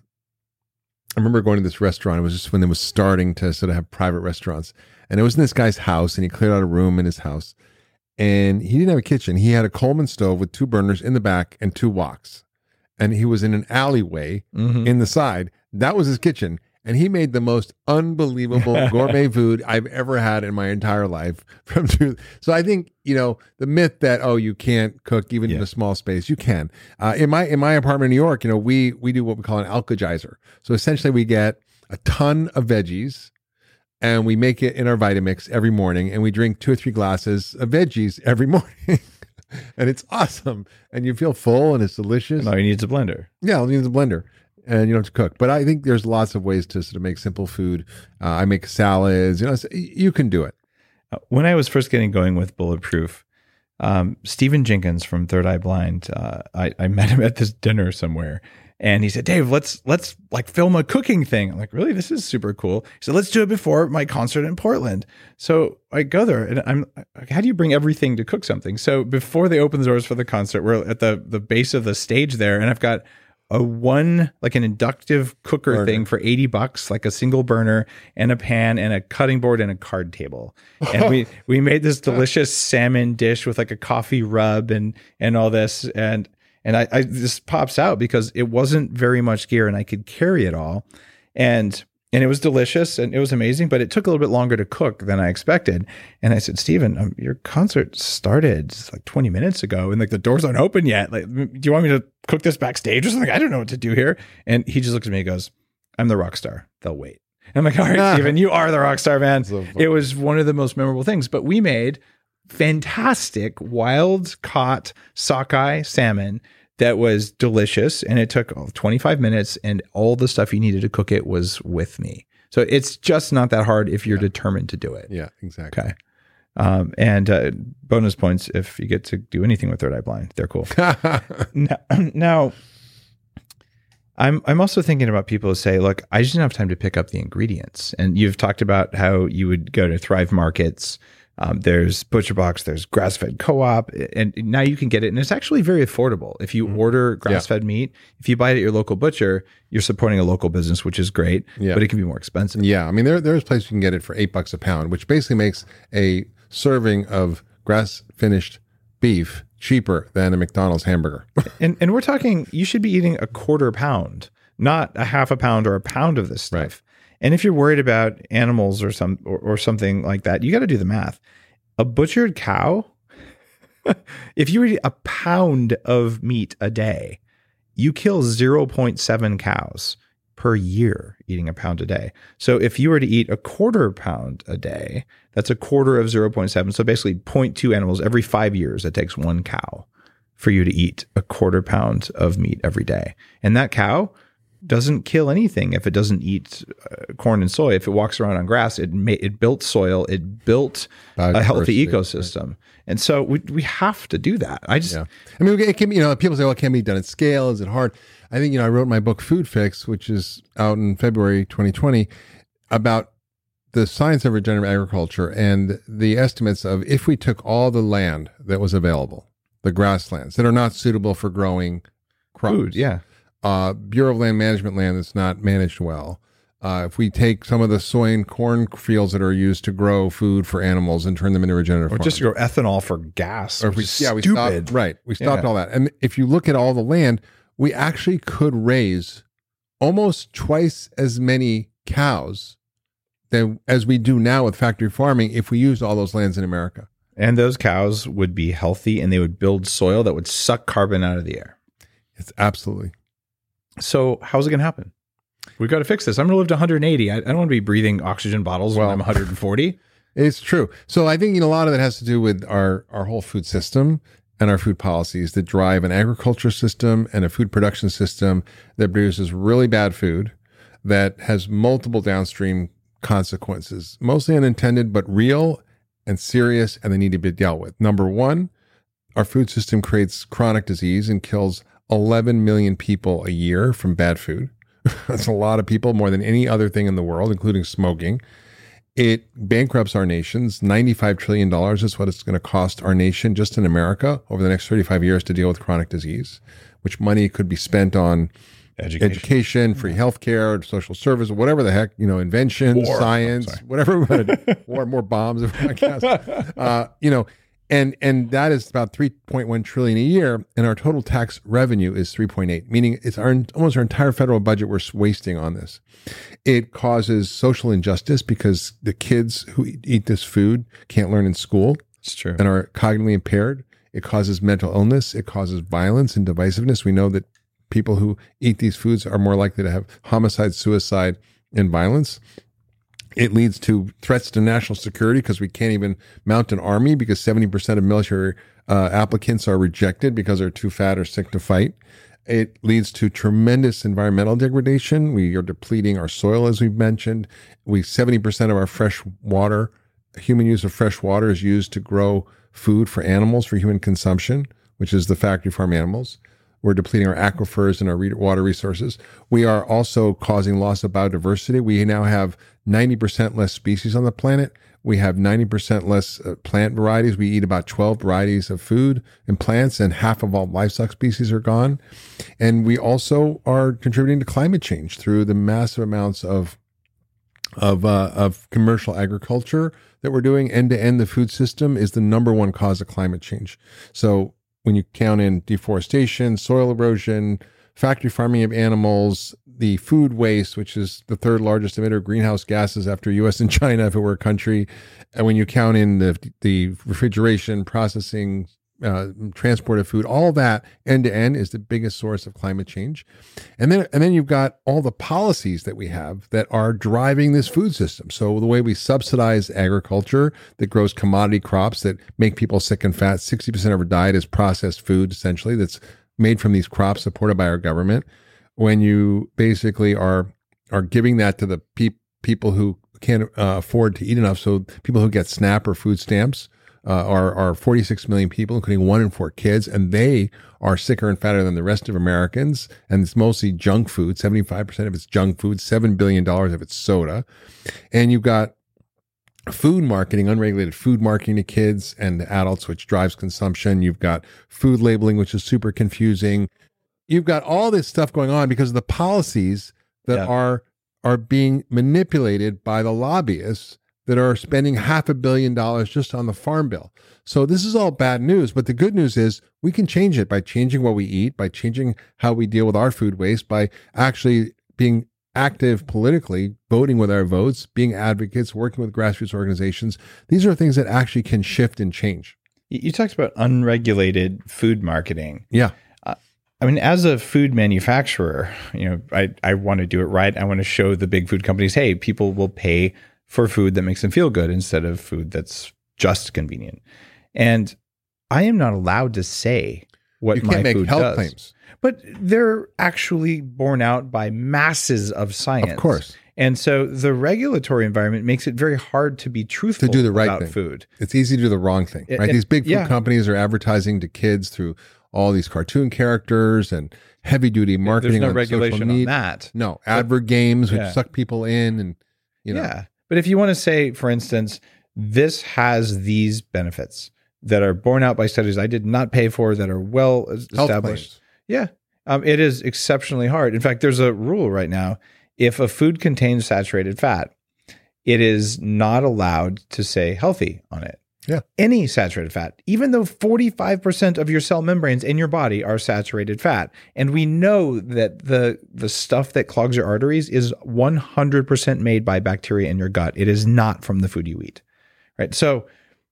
I remember going to this restaurant. It was just when they was starting to sort of have private restaurants. And it was in this guy's house and he cleared out a room in his house. and he didn't have a kitchen. He had a Coleman stove with two burners in the back and two woks. And he was in an alleyway Mm-hmm. in the side. That was his kitchen. And he made the most unbelievable gourmet food I've ever had in my entire life. From so I think, you know, the myth that, oh, you can't cook even Yeah. in a small space, you can. Uh, in my in my apartment in New York, you know, we we do what we call an alkagizer. So essentially we get a ton of veggies and we make it in our Vitamix every morning and we drink two or three glasses of veggies every morning. And it's awesome. And you feel full and it's delicious. And all you need is a blender. Yeah, all you need is a blender. And you don't have to cook. But I think there's lots of ways to sort of make simple food. Uh, I make salads. You know, so you can do it. Uh, When I was first getting going with Bulletproof, um, Stephen Jenkins from Third Eye Blind, uh, I, I met him at this dinner somewhere. And he said, Dave, let's let's like film a cooking thing. I'm like, really? This is super cool. He said, let's do it before my concert in Portland. So I go there and I'm like, how do you bring everything to cook something? So before they open the doors for the concert, we're at the, the base of the stage there. And I've got a one, like an inductive cooker Burner. thing for eighty bucks, like a single burner and a pan and a cutting board and a card table. And we, we made this delicious salmon dish with like a coffee rub and, and all this. And, and I, I, this pops out because it wasn't very much gear and I could carry it all. And, and it was delicious and it was amazing, but it took a little bit longer to cook than I expected. And I said, Stephen, um, your concert started like twenty minutes ago and like the doors aren't open yet. Like, do you want me to cook this backstage or something? I don't know what to do here. And he just looks at me and goes, I'm the rock star. They'll wait. And I'm like, all right, Stephen, you are the rock star, man. So It was one of the most memorable things, but we made fantastic wild caught sockeye salmon that was delicious. And it took twenty-five minutes and all the stuff you needed to cook it was with me. So it's just not that hard if you're Yeah. determined to do it. Yeah, exactly. Okay. Um, and uh, bonus points if you get to do anything with Third Eye Blind. They're cool. now, now, I'm I'm also thinking about people who say, look, I just didn't have time to pick up the ingredients. And you've talked about how you would go to Thrive Markets. Um, there's ButcherBox, there's Grass-Fed Co-op, and now you can get it. And it's actually very affordable. If you order grass-fed meat, if you buy it at your local butcher, you're supporting a local business, which is great, Yeah. but it can be more expensive. Yeah, I mean, there there's places you can get it for eight bucks a pound, which basically makes a serving of grass-finished beef cheaper than a McDonald's hamburger. And and we're talking, you should be eating a quarter pound, not a half a pound or a pound of this stuff. Right. And if you're worried about animals or some or, or something like that, you got to do the math. A butchered cow, if you eat a pound of meat a day, you kill zero point seven cows per year eating a pound a day. So if you were to eat a quarter pound a day, that's a quarter of zero point seven. So basically zero point two animals every five years. It takes one cow for you to eat a quarter pound of meat every day. And that cow doesn't kill anything if it doesn't eat uh, corn and soy. If it walks around on grass, it ma- it built soil, it built a healthy ecosystem. Right. And so we we have to do that. I just, yeah. I mean, it can be, you know, people say, well, it can be done at scale. Is it hard? I think, you know, I wrote my book, Food Fix, which is out in February twenty twenty, about the science of regenerative agriculture and the estimates of if we took all the land that was available, the grasslands that are not suitable for growing crops. food, yeah. Uh, Bureau of Land Management land that's not managed well. Uh, if we take some of the soy and corn fields that are used to grow food for animals and turn them into regenerative Or farms. just to grow ethanol for gas. Or if we, which is yeah, we stupid. stopped, right. We stopped Yeah. all that. And if you look at all the land, we actually could raise almost twice as many cows than as we do now with factory farming if we used all those lands in America. And those cows would be healthy and they would build soil that would suck carbon out of the air. It's absolutely. So how's it going to happen? We've got to fix this. I'm going to live to one hundred eighty. I, I don't want to be breathing oxygen bottles Well, when I'm one hundred forty. It's true. So I think, you know, a lot of that has to do with our, our whole food system and our food policies that drive an agriculture system and a food production system that produces really bad food that has multiple downstream consequences, mostly unintended, but real and serious, and they need to be dealt with. Number one, our food system creates chronic disease and kills eleven million people a year from bad food. That's a lot of people, more than any other thing in the world, including smoking. It bankrupts our nations. ninety-five trillion dollars is what it's going to cost our nation just in America over the next thirty-five years to deal with chronic disease, which money could be spent on Education. education, free healthcare, social service, whatever the heck, you know, invention, War. science, Oh, sorry. whatever we want to do. War, more bombs, if I guess. Uh, you know, And and that is about three point one trillion a year, and our total tax revenue is three point eight, meaning it's our almost our entire federal budget we're wasting on this. It causes social injustice because the kids who eat this food can't learn in school. It's true. And are cognitively impaired. It causes mental illness. It causes violence and divisiveness. We know that people who eat these foods are more likely to have homicide, suicide, and violence. It leads to threats to national security because we can't even mount an army because seventy percent of military uh, applicants are rejected because they're too fat or sick to fight. It leads to tremendous environmental degradation. We are depleting our soil, as we've mentioned. We seventy percent of our fresh water, human use of fresh water is used to grow food for animals for human consumption, which is the factory farm animals. We're depleting our aquifers and our water resources. We are also causing loss of biodiversity. We now have ninety percent less species on the planet. We have ninety percent less uh, plant varieties. We eat about twelve varieties of food and plants, and half of all livestock species are gone. And we also are contributing to climate change through the massive amounts of of uh, of commercial agriculture that we're doing. End to end, the food system is the number one cause of climate change. So when you count in deforestation, soil erosion, factory farming of animals, the food waste, which is the third largest emitter of greenhouse gases after U S and China, if it were a country, and when you count in the the refrigeration, processing, uh, transport of food, all that end to end is the biggest source of climate change. And then and then you've got all the policies that we have that are driving this food system. So the way we subsidize agriculture that grows commodity crops that make people sick and fat, sixty percent of our diet is processed food, essentially, that's made from these crops supported by our government. When you basically are are giving that to the pe- people who can't uh, afford to eat enough, so people who get SNAP or food stamps uh, are, are forty-six million people, including one in four kids, and they are sicker and fatter than the rest of Americans, and it's mostly junk food. seventy-five percent of it's junk food, seven billion dollars of it's soda. And you've got food marketing, unregulated food marketing to kids and to adults, which drives consumption. You've got food labeling, which is super confusing. You've got all this stuff going on because of the policies that yeah. are are being manipulated by the lobbyists that are spending half a billion dollars just on the farm bill. So this is all bad news, but the good news is we can change it by changing what we eat, by changing how we deal with our food waste, by actually being active politically, voting with our votes, being advocates, working with grassroots organizations. These are things that actually can shift and change. You talked about unregulated food marketing. Yeah. I mean, as a food manufacturer, you know, I, I want to do it right. I want to show the big food companies, hey, people will pay for food that makes them feel good instead of food that's just convenient. And I am not allowed to say what you can't my make food health does. claims. But they're actually borne out by masses of science. Of course. And so the regulatory environment makes it very hard to be truthful to do the right about thing. food. It's easy to do the wrong thing, right? It, These big food yeah. companies are advertising to kids through all these cartoon characters and heavy duty marketing. There's no on regulation social on need. that. No, advert games which yeah. suck people in, and you know. Yeah. But if you want to say, for instance, this has these benefits that are borne out by studies I did not pay for that are well established. Yeah. Um, it is exceptionally hard. In fact, there's a rule right now. If a food contains saturated fat, it is not allowed to say healthy on it. Yeah. Any saturated fat, even though forty-five percent of your cell membranes in your body are saturated fat. And we know that the, the stuff that clogs your arteries is one hundred percent made by bacteria in your gut. It is not from the food you eat, right? So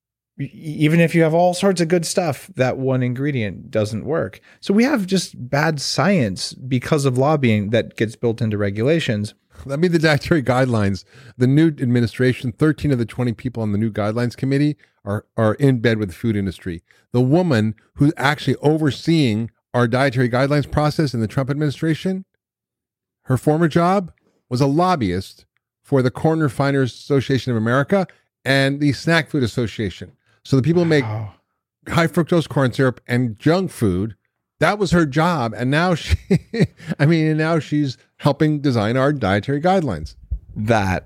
even if you have all sorts of good stuff, that one ingredient doesn't work. So we have just bad science because of lobbying that gets built into regulations. Let me the dietary guidelines. The new administration, thirteen of the twenty people on the new guidelines committee are, are in bed with the food industry. The woman who's actually overseeing our dietary guidelines process in the Trump administration, her former job was a lobbyist for the Corn Refiners Association of America and the Snack Food Association. So the people who make Wow. high fructose corn syrup and junk food, that was her job. And now she, I mean, and now she's helping design our dietary guidelines. That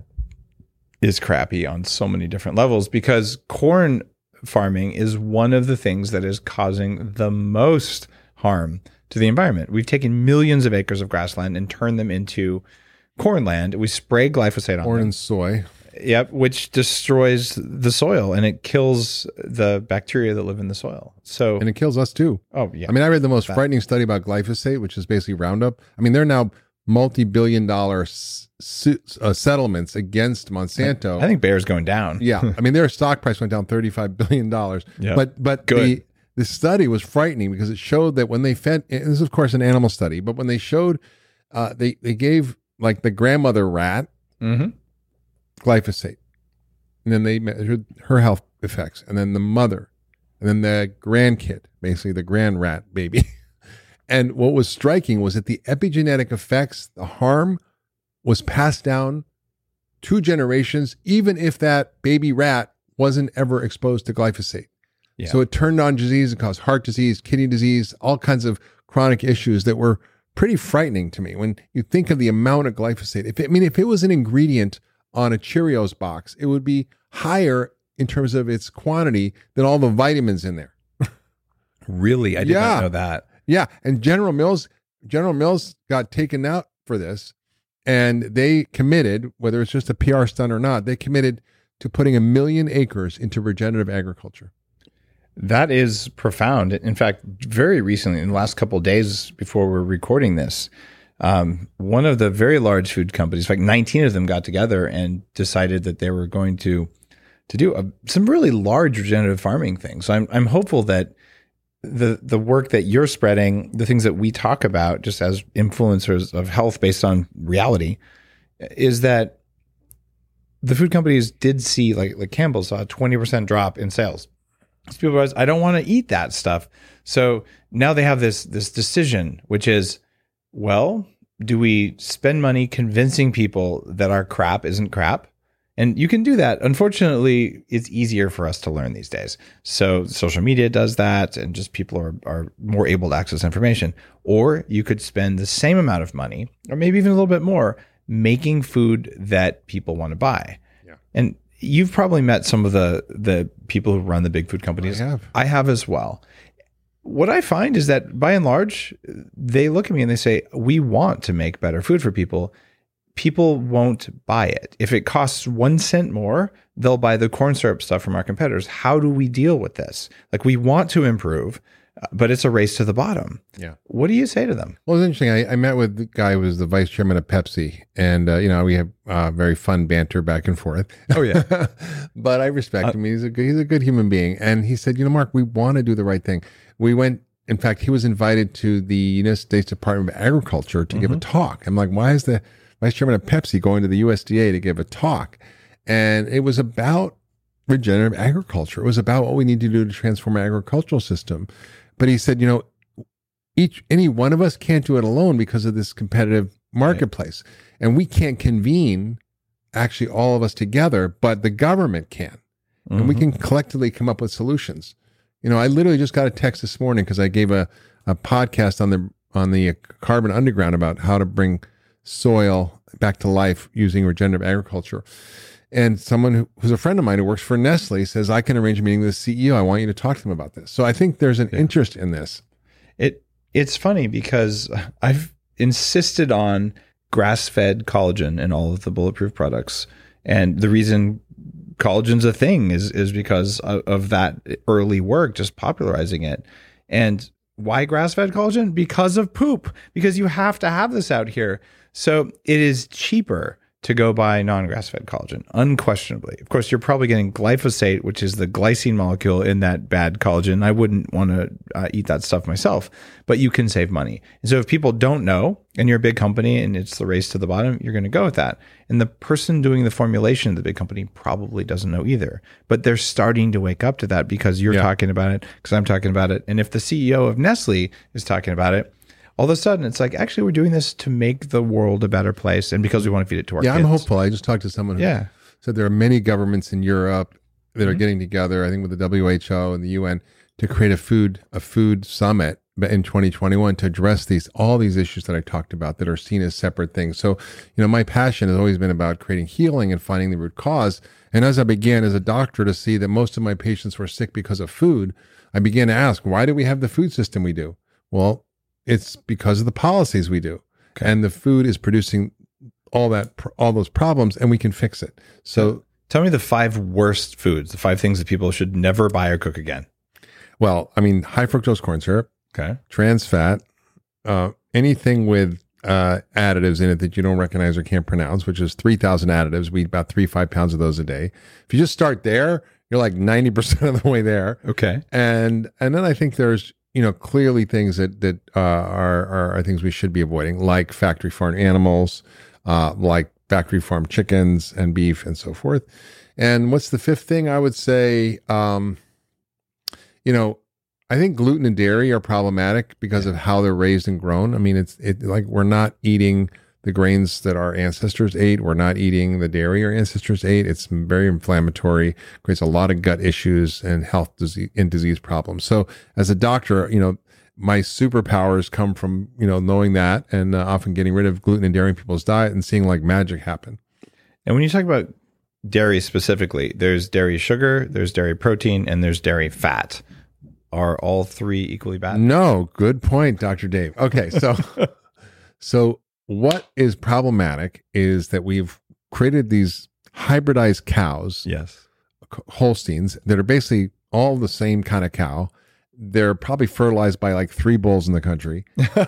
is crappy on so many different levels because corn farming is one of the things that is causing the most harm to the environment. We've taken millions of acres of grassland and turned them into corn land. We spray glyphosate on Corn them. and soy. Yep, which destroys the soil and it kills the bacteria that live in the soil. So, and it kills us too. Oh yeah. I mean, I read the most That. frightening study about glyphosate, which is basically Roundup. I mean, they're now multi-billion dollar s- suits, uh, settlements against Monsanto. I think Bayer's going down. Yeah, I mean, their stock price went down thirty-five billion dollars. Yeah. But but Good. the the study was frightening because it showed that when they fed, and this is of course an animal study, but when they showed, uh, they they gave like the grandmother rat Mm-hmm. glyphosate, and then they measured her health effects, and then the mother, and then the grandkid, basically the grand rat baby. And what was striking was that the epigenetic effects, the harm, was passed down two generations, even if that baby rat wasn't ever exposed to glyphosate. Yeah. So it turned on disease and caused heart disease, kidney disease, all kinds of chronic issues that were pretty frightening to me when you think of the amount of glyphosate. If it, I mean, if it was an ingredient on a Cheerios box, it would be higher in terms of its quantity than all the vitamins in there. Really? I did Yeah. not know that. Yeah, and General Mills, General Mills got taken out for this, and they committed, whether it's just a P R stunt or not, they committed to putting a million acres into regenerative agriculture. That is profound. In fact, very recently, in the last couple of days before we're recording this, um, one of the very large food companies, in fact, nineteen of them got together and decided that they were going to to do a, some really large regenerative farming things. So I'm I'm hopeful that the the work that you're spreading, the things that we talk about just as influencers of health based on reality, is that the food companies did see, like like Campbell saw a twenty percent drop in sales. So people realize, I don't want to eat that stuff. So now they have this this decision, which is, well, do we spend money convincing people that our crap isn't crap? And you can do that. Unfortunately, it's easier for us to learn these days. So social media does that, and just people are, are more able to access information. Or you could spend the same amount of money, or maybe even a little bit more, making food that people want to buy. Yeah. And you've probably met some of the the people who run the big food companies. I have. I have as well. What I find is that by and large, they look at me and they say, we want to make better food for people. People won't buy it. If it costs one cent more, they'll buy the corn syrup stuff from our competitors. How do we deal with this? Like, we want to improve, but it's a race to the bottom. Yeah. What do you say to them? Well, it's interesting. I, I met with the guy who was the vice chairman of Pepsi, and uh, you know, we have uh, very fun banter back and forth. Oh yeah. But I respect him. He's a good, he's a good human being, and he said, you know, Mark, we want to do the right thing. We went. In fact, he was invited to the United States Department of Agriculture to mm-hmm. give a talk. I'm like, why is the vice chairman of Pepsi going to the U S D A to give a talk? And it was about regenerative agriculture. It was about what we need to do to transform our agricultural system. But he said, you know, each any one of us can't do it alone because of this competitive marketplace. Right. And we can't convene actually all of us together, but the government can. Mm-hmm. And we can collectively come up with solutions. You know, I literally just got a text this morning because I gave a, a podcast on the on the Carbon Underground about how to bring soil back to life using regenerative agriculture. And someone who, who's a friend of mine who works for Nestle says, I can arrange a meeting with the C E O. I want you to talk to them about this. So I think there's an yeah. interest in this. It It's funny because I've insisted on grass-fed collagen in all of the Bulletproof products. And the reason collagen's a thing is is because of, of that early work, just popularizing it. And why grass-fed collagen? Because of poop, because you have to have this out here. So it is cheaper to go buy non-grass-fed collagen, unquestionably. Of course, you're probably getting glyphosate, which is the glycine molecule in that bad collagen. I wouldn't want to uh, eat that stuff myself, but you can save money. And so if people don't know, and you're a big company and it's the race to the bottom, you're going to go with that. And the person doing the formulation of the big company probably doesn't know either. But they're starting to wake up to that because you're yeah. talking about it, because I'm talking about it. And if the C E O of Nestle is talking about it, all of a sudden it's like, actually, we're doing this to make the world a better place, and because we want to feed it to our yeah, kids. Yeah, I'm hopeful. I just talked to someone who yeah. said there are many governments in Europe that are mm-hmm. getting together, I think with the W H O and the U N, to create a food a food summit in twenty twenty-one to address these all these issues that I talked about that are seen as separate things. So, you know, my passion has always been about creating healing and finding the root cause. And as I began as a doctor to see that most of my patients were sick because of food, I began to ask, why do we have the food system we do? Well, it's because of the policies we do. Okay. And the food is producing all that, all those problems, and we can fix it. So tell me the five worst foods, the five things that people should never buy or cook again. Well, I mean, high fructose corn syrup, okay, trans fat, uh, anything with uh, additives in it that you don't recognize or can't pronounce, which is three thousand additives. We eat about three, five pounds of those a day. If you just start there, you're like ninety percent of the way there. Okay. And, and then I think there's, you know, clearly things that, that uh, are, are, are things we should be avoiding, like factory farmed animals, uh, like factory farmed chickens and beef and so forth. And what's the fifth thing? I would say, um, you know, I think gluten and dairy are problematic because of how they're raised and grown. I mean, it's it like we're not eating the grains that our ancestors ate. We're not eating the dairy our ancestors ate. It's very inflammatory, creates a lot of gut issues and health disease and disease problems. So as a doctor, you know, my superpowers come from, you know, knowing that and uh, often getting rid of gluten and dairy in people's diet and seeing like magic happen. And when you talk about dairy specifically, there's dairy sugar, there's dairy protein, and there's dairy fat. Are all three equally bad? No, good point, Doctor Dave. Okay, so so what is problematic is that we've created these hybridized cows, yes, Holsteins, that are basically all the same kind of cow. They're probably fertilized by like three bulls in the country,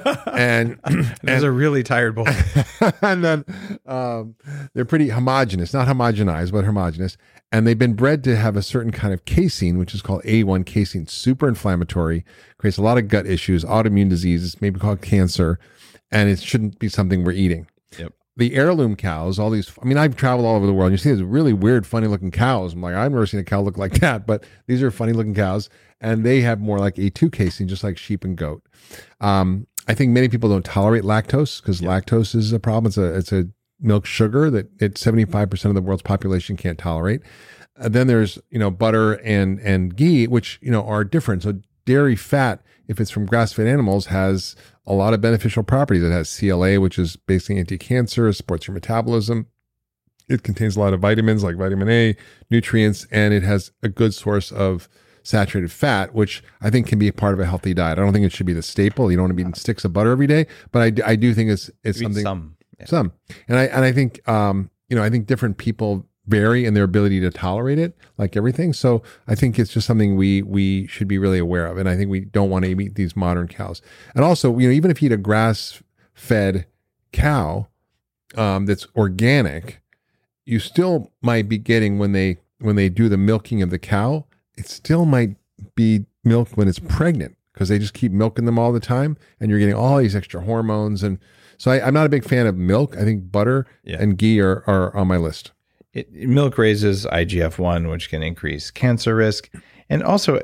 and those are really tired bulls. and then um, they're pretty homogenous, not homogenized, but homogenous. And they've been bred to have a certain kind of casein, which is called A one casein, super inflammatory, creates a lot of gut issues, autoimmune diseases, maybe called cancer, and it shouldn't be something we're eating. Yep. The heirloom cows, all these, I mean, I've traveled all over the world, and you see these really weird, funny looking cows. I'm like, I've never seen a cow look like that, but these are funny looking cows, and they have more like A two casein, just like sheep and goat. Um, I think many people don't tolerate lactose because yep. lactose is a problem. It's a, it's a milk sugar that it seventy-five percent of the world's population can't tolerate. And then there's, you know, butter and, and ghee, which, you know, are different. So dairy fat, if it's from grass-fed animals, has a lot of beneficial properties. It has C L A, which is basically anti-cancer, supports your metabolism. It contains a lot of vitamins like vitamin A, nutrients, and it has a good source of saturated fat, which I think can be a part of a healthy diet. I don't think it should be the staple. You don't want to be eating sticks of butter every day, but I, I do think it's it's something. Some. Yeah. Some. And I and I think um, you know, I think different people vary in their ability to tolerate it, like everything. So I think it's just something we we should be really aware of. And I think we don't want to eat these modern cows. And also, you know, even if you eat a grass-fed cow um, that's organic, you still might be getting when they when they do the milking of the cow, it still might be milk when it's pregnant because they just keep milking them all the time, and you're getting all these extra hormones. And so I, I'm not a big fan of milk. I think butter yeah. and ghee are, are on my list. It, milk raises I G F one, which can increase cancer risk. And also,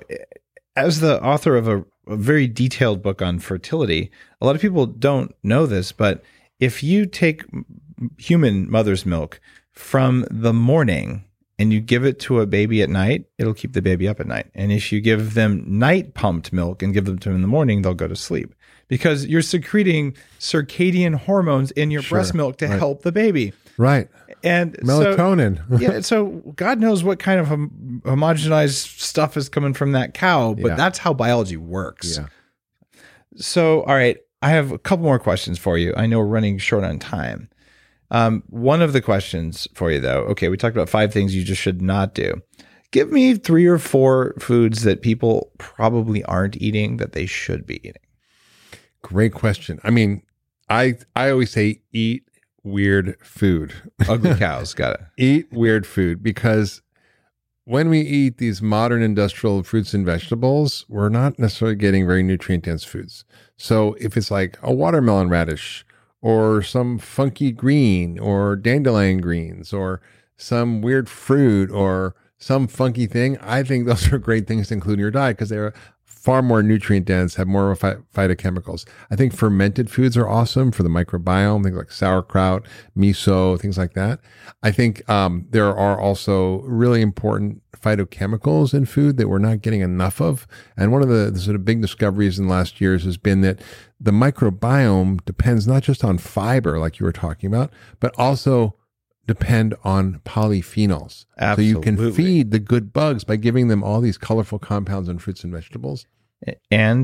as the author of a, a very detailed book on fertility, a lot of people don't know this, but if you take human mother's milk from the morning and you give it to a baby at night, it'll keep the baby up at night. And if you give them night pumped milk and give them to them in the morning, they'll go to sleep because you're secreting circadian hormones in your Sure, breast milk to right. help the baby. Right. And melatonin. So, yeah. So God knows what kind of hom- homogenized stuff is coming from that cow, but Yeah. that's how biology works. Yeah. So, all right. I have a couple more questions for you. I know we're running short on time. Um, one of the questions for you though, okay, we talked about five things you just should not do. Give me three or four foods that people probably aren't eating that they should be eating. Great question. I mean, I I always say eat weird food. Ugly cows, got it. Eat weird food because when we eat these modern industrial fruits and vegetables, we're not necessarily getting very nutrient dense foods. So if it's like a watermelon radish or some funky green or dandelion greens or some weird fruit or some funky thing, I think those are great things to include in your diet because they're far more nutrient dense, have more phy- phytochemicals. I think fermented foods are awesome for the microbiome, things like sauerkraut, miso, things like that. I think um, there are also really important phytochemicals in food that we're not getting enough of. And one of the, the sort of big discoveries in the last years has been that the microbiome depends not just on fiber, like you were talking about, but also depend on polyphenols. Absolutely. So you can feed the good bugs by giving them all these colorful compounds in fruits and vegetables. And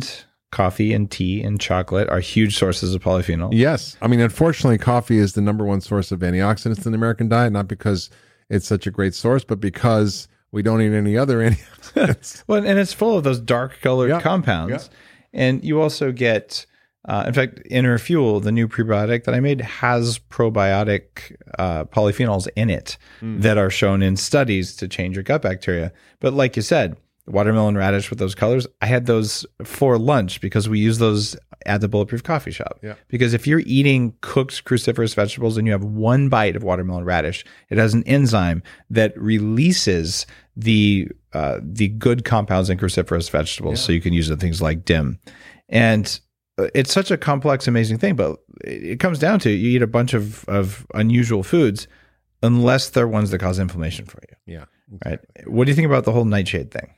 coffee and tea and chocolate are huge sources of polyphenol. Yes. I mean, unfortunately, coffee is the number one source of antioxidants in the American diet, not because it's such a great source, but because we don't eat any other antioxidants. Well, and it's full of those dark colored Yeah. compounds. Yeah. And you also get, uh, in fact, Inner Fuel, the new prebiotic that I made, has probiotic uh, polyphenols in it Mm. that are shown in studies to change your gut bacteria. But like you said, watermelon radish with those colors, I had those for lunch because we use those at the Bulletproof Coffee Shop. Yeah. Because if you're eating cooked cruciferous vegetables and you have one bite of watermelon radish, it has an enzyme that releases the uh, the good compounds in cruciferous vegetables, Yeah. so you can use the things like D I M. And it's such a complex, amazing thing, but it comes down to you eat a bunch of, of unusual foods unless they're ones that cause inflammation for you. Yeah. Right? What do you think about the whole nightshade thing?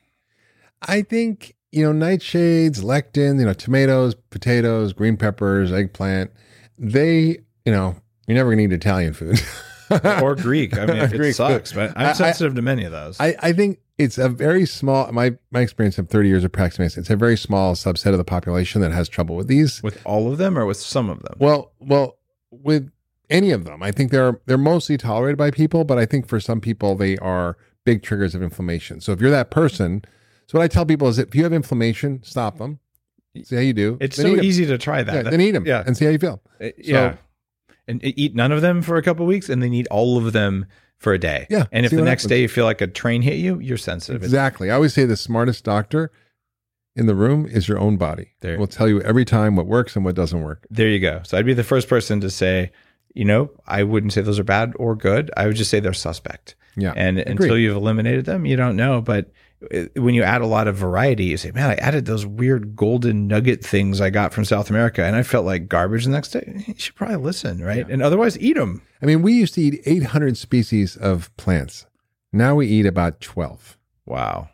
I think, you know, nightshades, lectins, you know, tomatoes, potatoes, green peppers, eggplant, they, you know, you're never going to eat Italian food. Or Greek. I mean, it Greek sucks, food. but I'm I- sensitive to many of those. I, I think it's a very small, my, my experience of thirty years of practicing medicine, it's a very small subset of the population that has trouble with these. With all of them or with some of them? Well, well, with any of them, I think they're, they're mostly tolerated by people, but I think for some people, they are big triggers of inflammation. So if you're that person, so what I tell people is if you have inflammation, stop them. See how you do. It's Then so eat 'em. easy to try that. Yeah, then eat them Yeah. and see how you feel. Uh, yeah. And eat none of them for a couple of weeks and then eat all of them for a day. Yeah, And if see the what next happens. day you feel like a train hit you, you're sensitive. Exactly. I always say the smartest doctor in the room is your own body. There. We'll tell you every time what works and what doesn't work. There you go. So I'd be the first person to say, you know, I wouldn't say those are bad or good. I would just say they're suspect. Yeah. And Agreed. until you've eliminated them, you don't know. But it- when you add a lot of variety, you say, man, I added those weird golden nugget things I got from South America and I felt like garbage the next day. You should probably listen, right? And otherwise eat them. I mean, we used to eat eight hundred species of plants. Now we eat about twelve. Wow.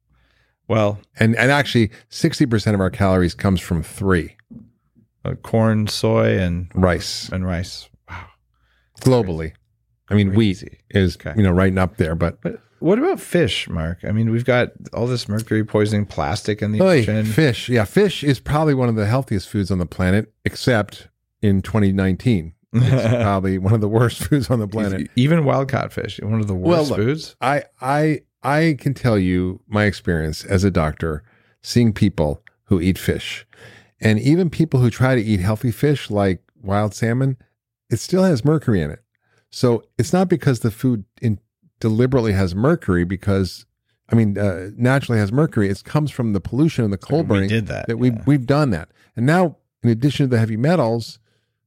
Well, And and actually sixty percent of our calories comes from three. uh, corn, soy, and Rice and rice. Wow. globally. I mean, Crazy. wheat is, Okay. you know, right up there, but But what about fish, Mark? I mean, we've got all this mercury poisoning plastic in the Oy, ocean. fish. Yeah, fish is probably one of the healthiest foods on the planet, except in twenty nineteen. It's probably one of the worst foods on the planet. Even wild caught fish, one of the Well, worst look, foods. I I I can tell you my experience as a doctor seeing people who eat fish. And even people who try to eat healthy fish like wild salmon, it still has mercury in it. So it's not because the food in, deliberately has mercury, because I mean uh, naturally has mercury. It comes from the pollution and the coal We burning did that, we've yeah. we've done that. And now, in addition to the heavy metals,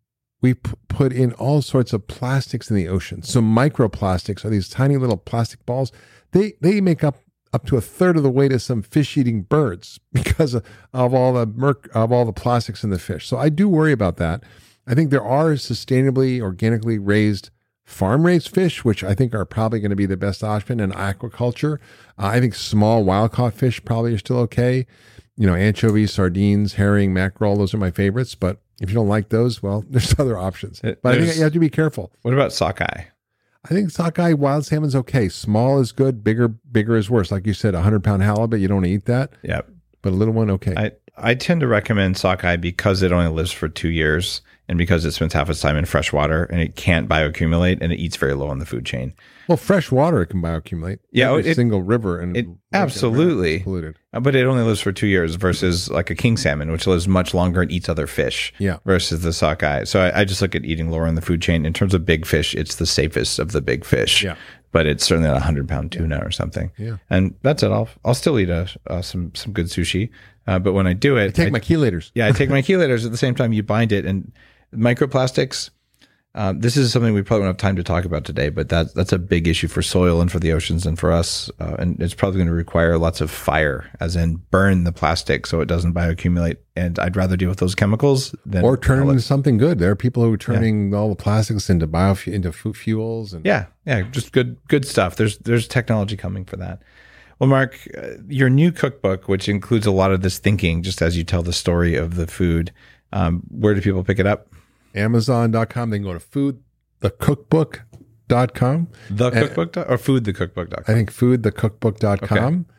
we p- put in all sorts of plastics in the ocean. So microplastics are these tiny little plastic balls. They they make up up to a third of the weight of some fish-eating birds because of, of all the merc of all the plastics in the fish. So I do worry about that. I think there are sustainably, organically raised farm-raised fish, which I think are probably going to be the best option in aquaculture. Uh, I think small wild-caught fish probably are still okay. You know, anchovies, sardines, herring, mackerel, those are my favorites. But if you don't like those, well, there's other options. It- But I think there's- you have to be careful. What about sockeye? I think sockeye wild salmon's okay. Small is good. Bigger, bigger is worse. Like you said, a hundred pound halibut, you don't want to eat that. Yep. But a little one, okay. I, I tend to recommend sockeye because it only lives for two years and because it spends half its time in fresh water and it can't bioaccumulate and it eats very low on the food chain. well, fresh water it can bioaccumulate. Yeah, Every it- single river and it- lake and absolutely. river is polluted. Uh, But it only lives for two years versus like a king salmon, which lives much longer and eats other fish. Yeah. Versus the sockeye. So I, I just look at eating lower on the food chain. In terms of big fish, it's the safest of the big fish. Yeah. But it's certainly not a hundred pound tuna or something. Yeah. And that's it. I'll I'll still eat a, uh, some some good sushi. Uh, but when I do it, Take I- my chelators. yeah, I take my chelators at the same time you bind it. And microplastics, um, this is something we probably won't have time to talk about today, but that, that's a big issue for soil and for the oceans and for us. Uh, and it's probably going to require lots of fire, as in burn the plastic so it doesn't bioaccumulate. And I'd rather deal with those chemicals than Or turn it into pellets. something good. There are people who are turning all the plastics into biofu- into fu- fuels. And Yeah, yeah, just good good stuff. There's there's technology coming for that. Well, Mark, uh, your new cookbook, which includes a lot of this thinking, just as you tell the story of the food, um, where do people pick it up? Amazon dot com. They can go to food the cookbook dot com. The cookbook dot- or food the cookbook dot com? I think food the cookbook dot com.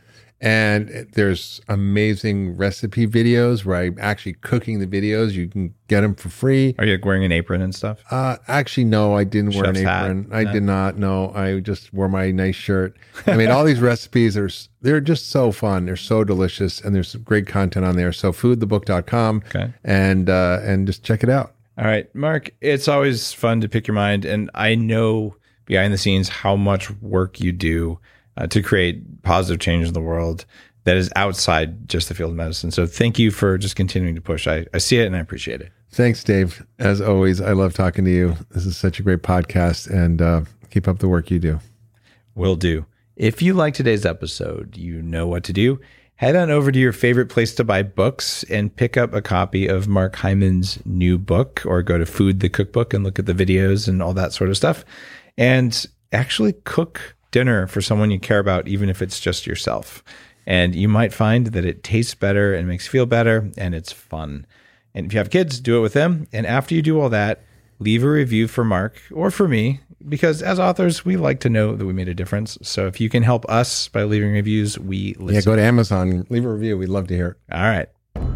And there's amazing recipe videos where I'm actually cooking the videos. You can get them for free. Are you like wearing an apron and stuff? Uh, actually, no, I didn't wear Chef's an hat? apron. I No? did not. No, I just wore my nice shirt. I mean, all these recipes are, s- they're just so fun. They're so delicious, and there's some great content on there. So food the book dot com Okay. and, uh, and just check it out. All right, Mark, it's always fun to pick your mind. And I know behind the scenes how much work you do uh, to create positive change in the world that is outside just the field of medicine. So thank you for just continuing to push. I, I see it and I appreciate it. Thanks, Dave. As always, I love talking to you. This is such a great podcast, and uh, keep up the work you do. Will do. If you like today's episode, you know what to do. Head on over to your favorite place to buy books and pick up a copy of Mark Hyman's new book, or go to Food the Cookbook and look at the videos and all that sort of stuff. And actually cook dinner for someone you care about, even if it's just yourself. And you might find that it tastes better and makes you feel better, and it's fun. And if you have kids, do it with them. And after you do all that, leave a review for Mark or for me, because as authors, we like to know that we made a difference. So if you can help us by leaving reviews, we listen. Yeah, go to Amazon, leave a review. We'd love to hear it. All right.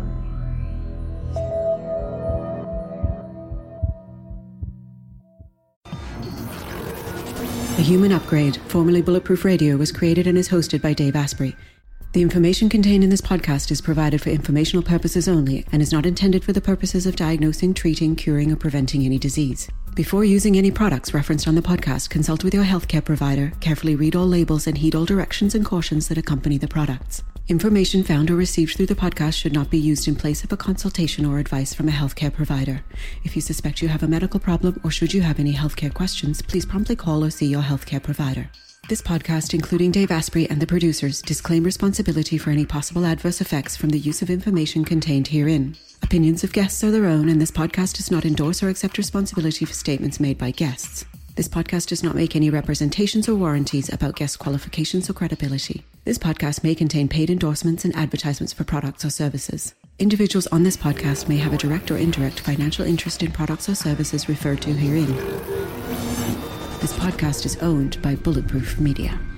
The Human Upgrade, formerly Bulletproof Radio, was created and is hosted by Dave Asprey. The information contained in this podcast is provided for informational purposes only and is not intended for the purposes of diagnosing, treating, curing, or preventing any disease. Before using any products referenced on the podcast, consult with your healthcare provider, carefully read all labels, and heed all directions and cautions that accompany the products. Information found or received through the podcast should not be used in place of a consultation or advice from a healthcare provider. If you suspect you have a medical problem or should you have any healthcare questions, please promptly call or see your healthcare provider. This podcast, including Dave Asprey and the producers, disclaim responsibility for any possible adverse effects from the use of information contained herein. Opinions of guests are their own, and this podcast does not endorse or accept responsibility for statements made by guests. This podcast does not make any representations or warranties about guest qualifications or credibility. This podcast may contain paid endorsements and advertisements for products or services. Individuals on this podcast may have a direct or indirect financial interest in products or services referred to herein. This podcast is owned by Bulletproof Media.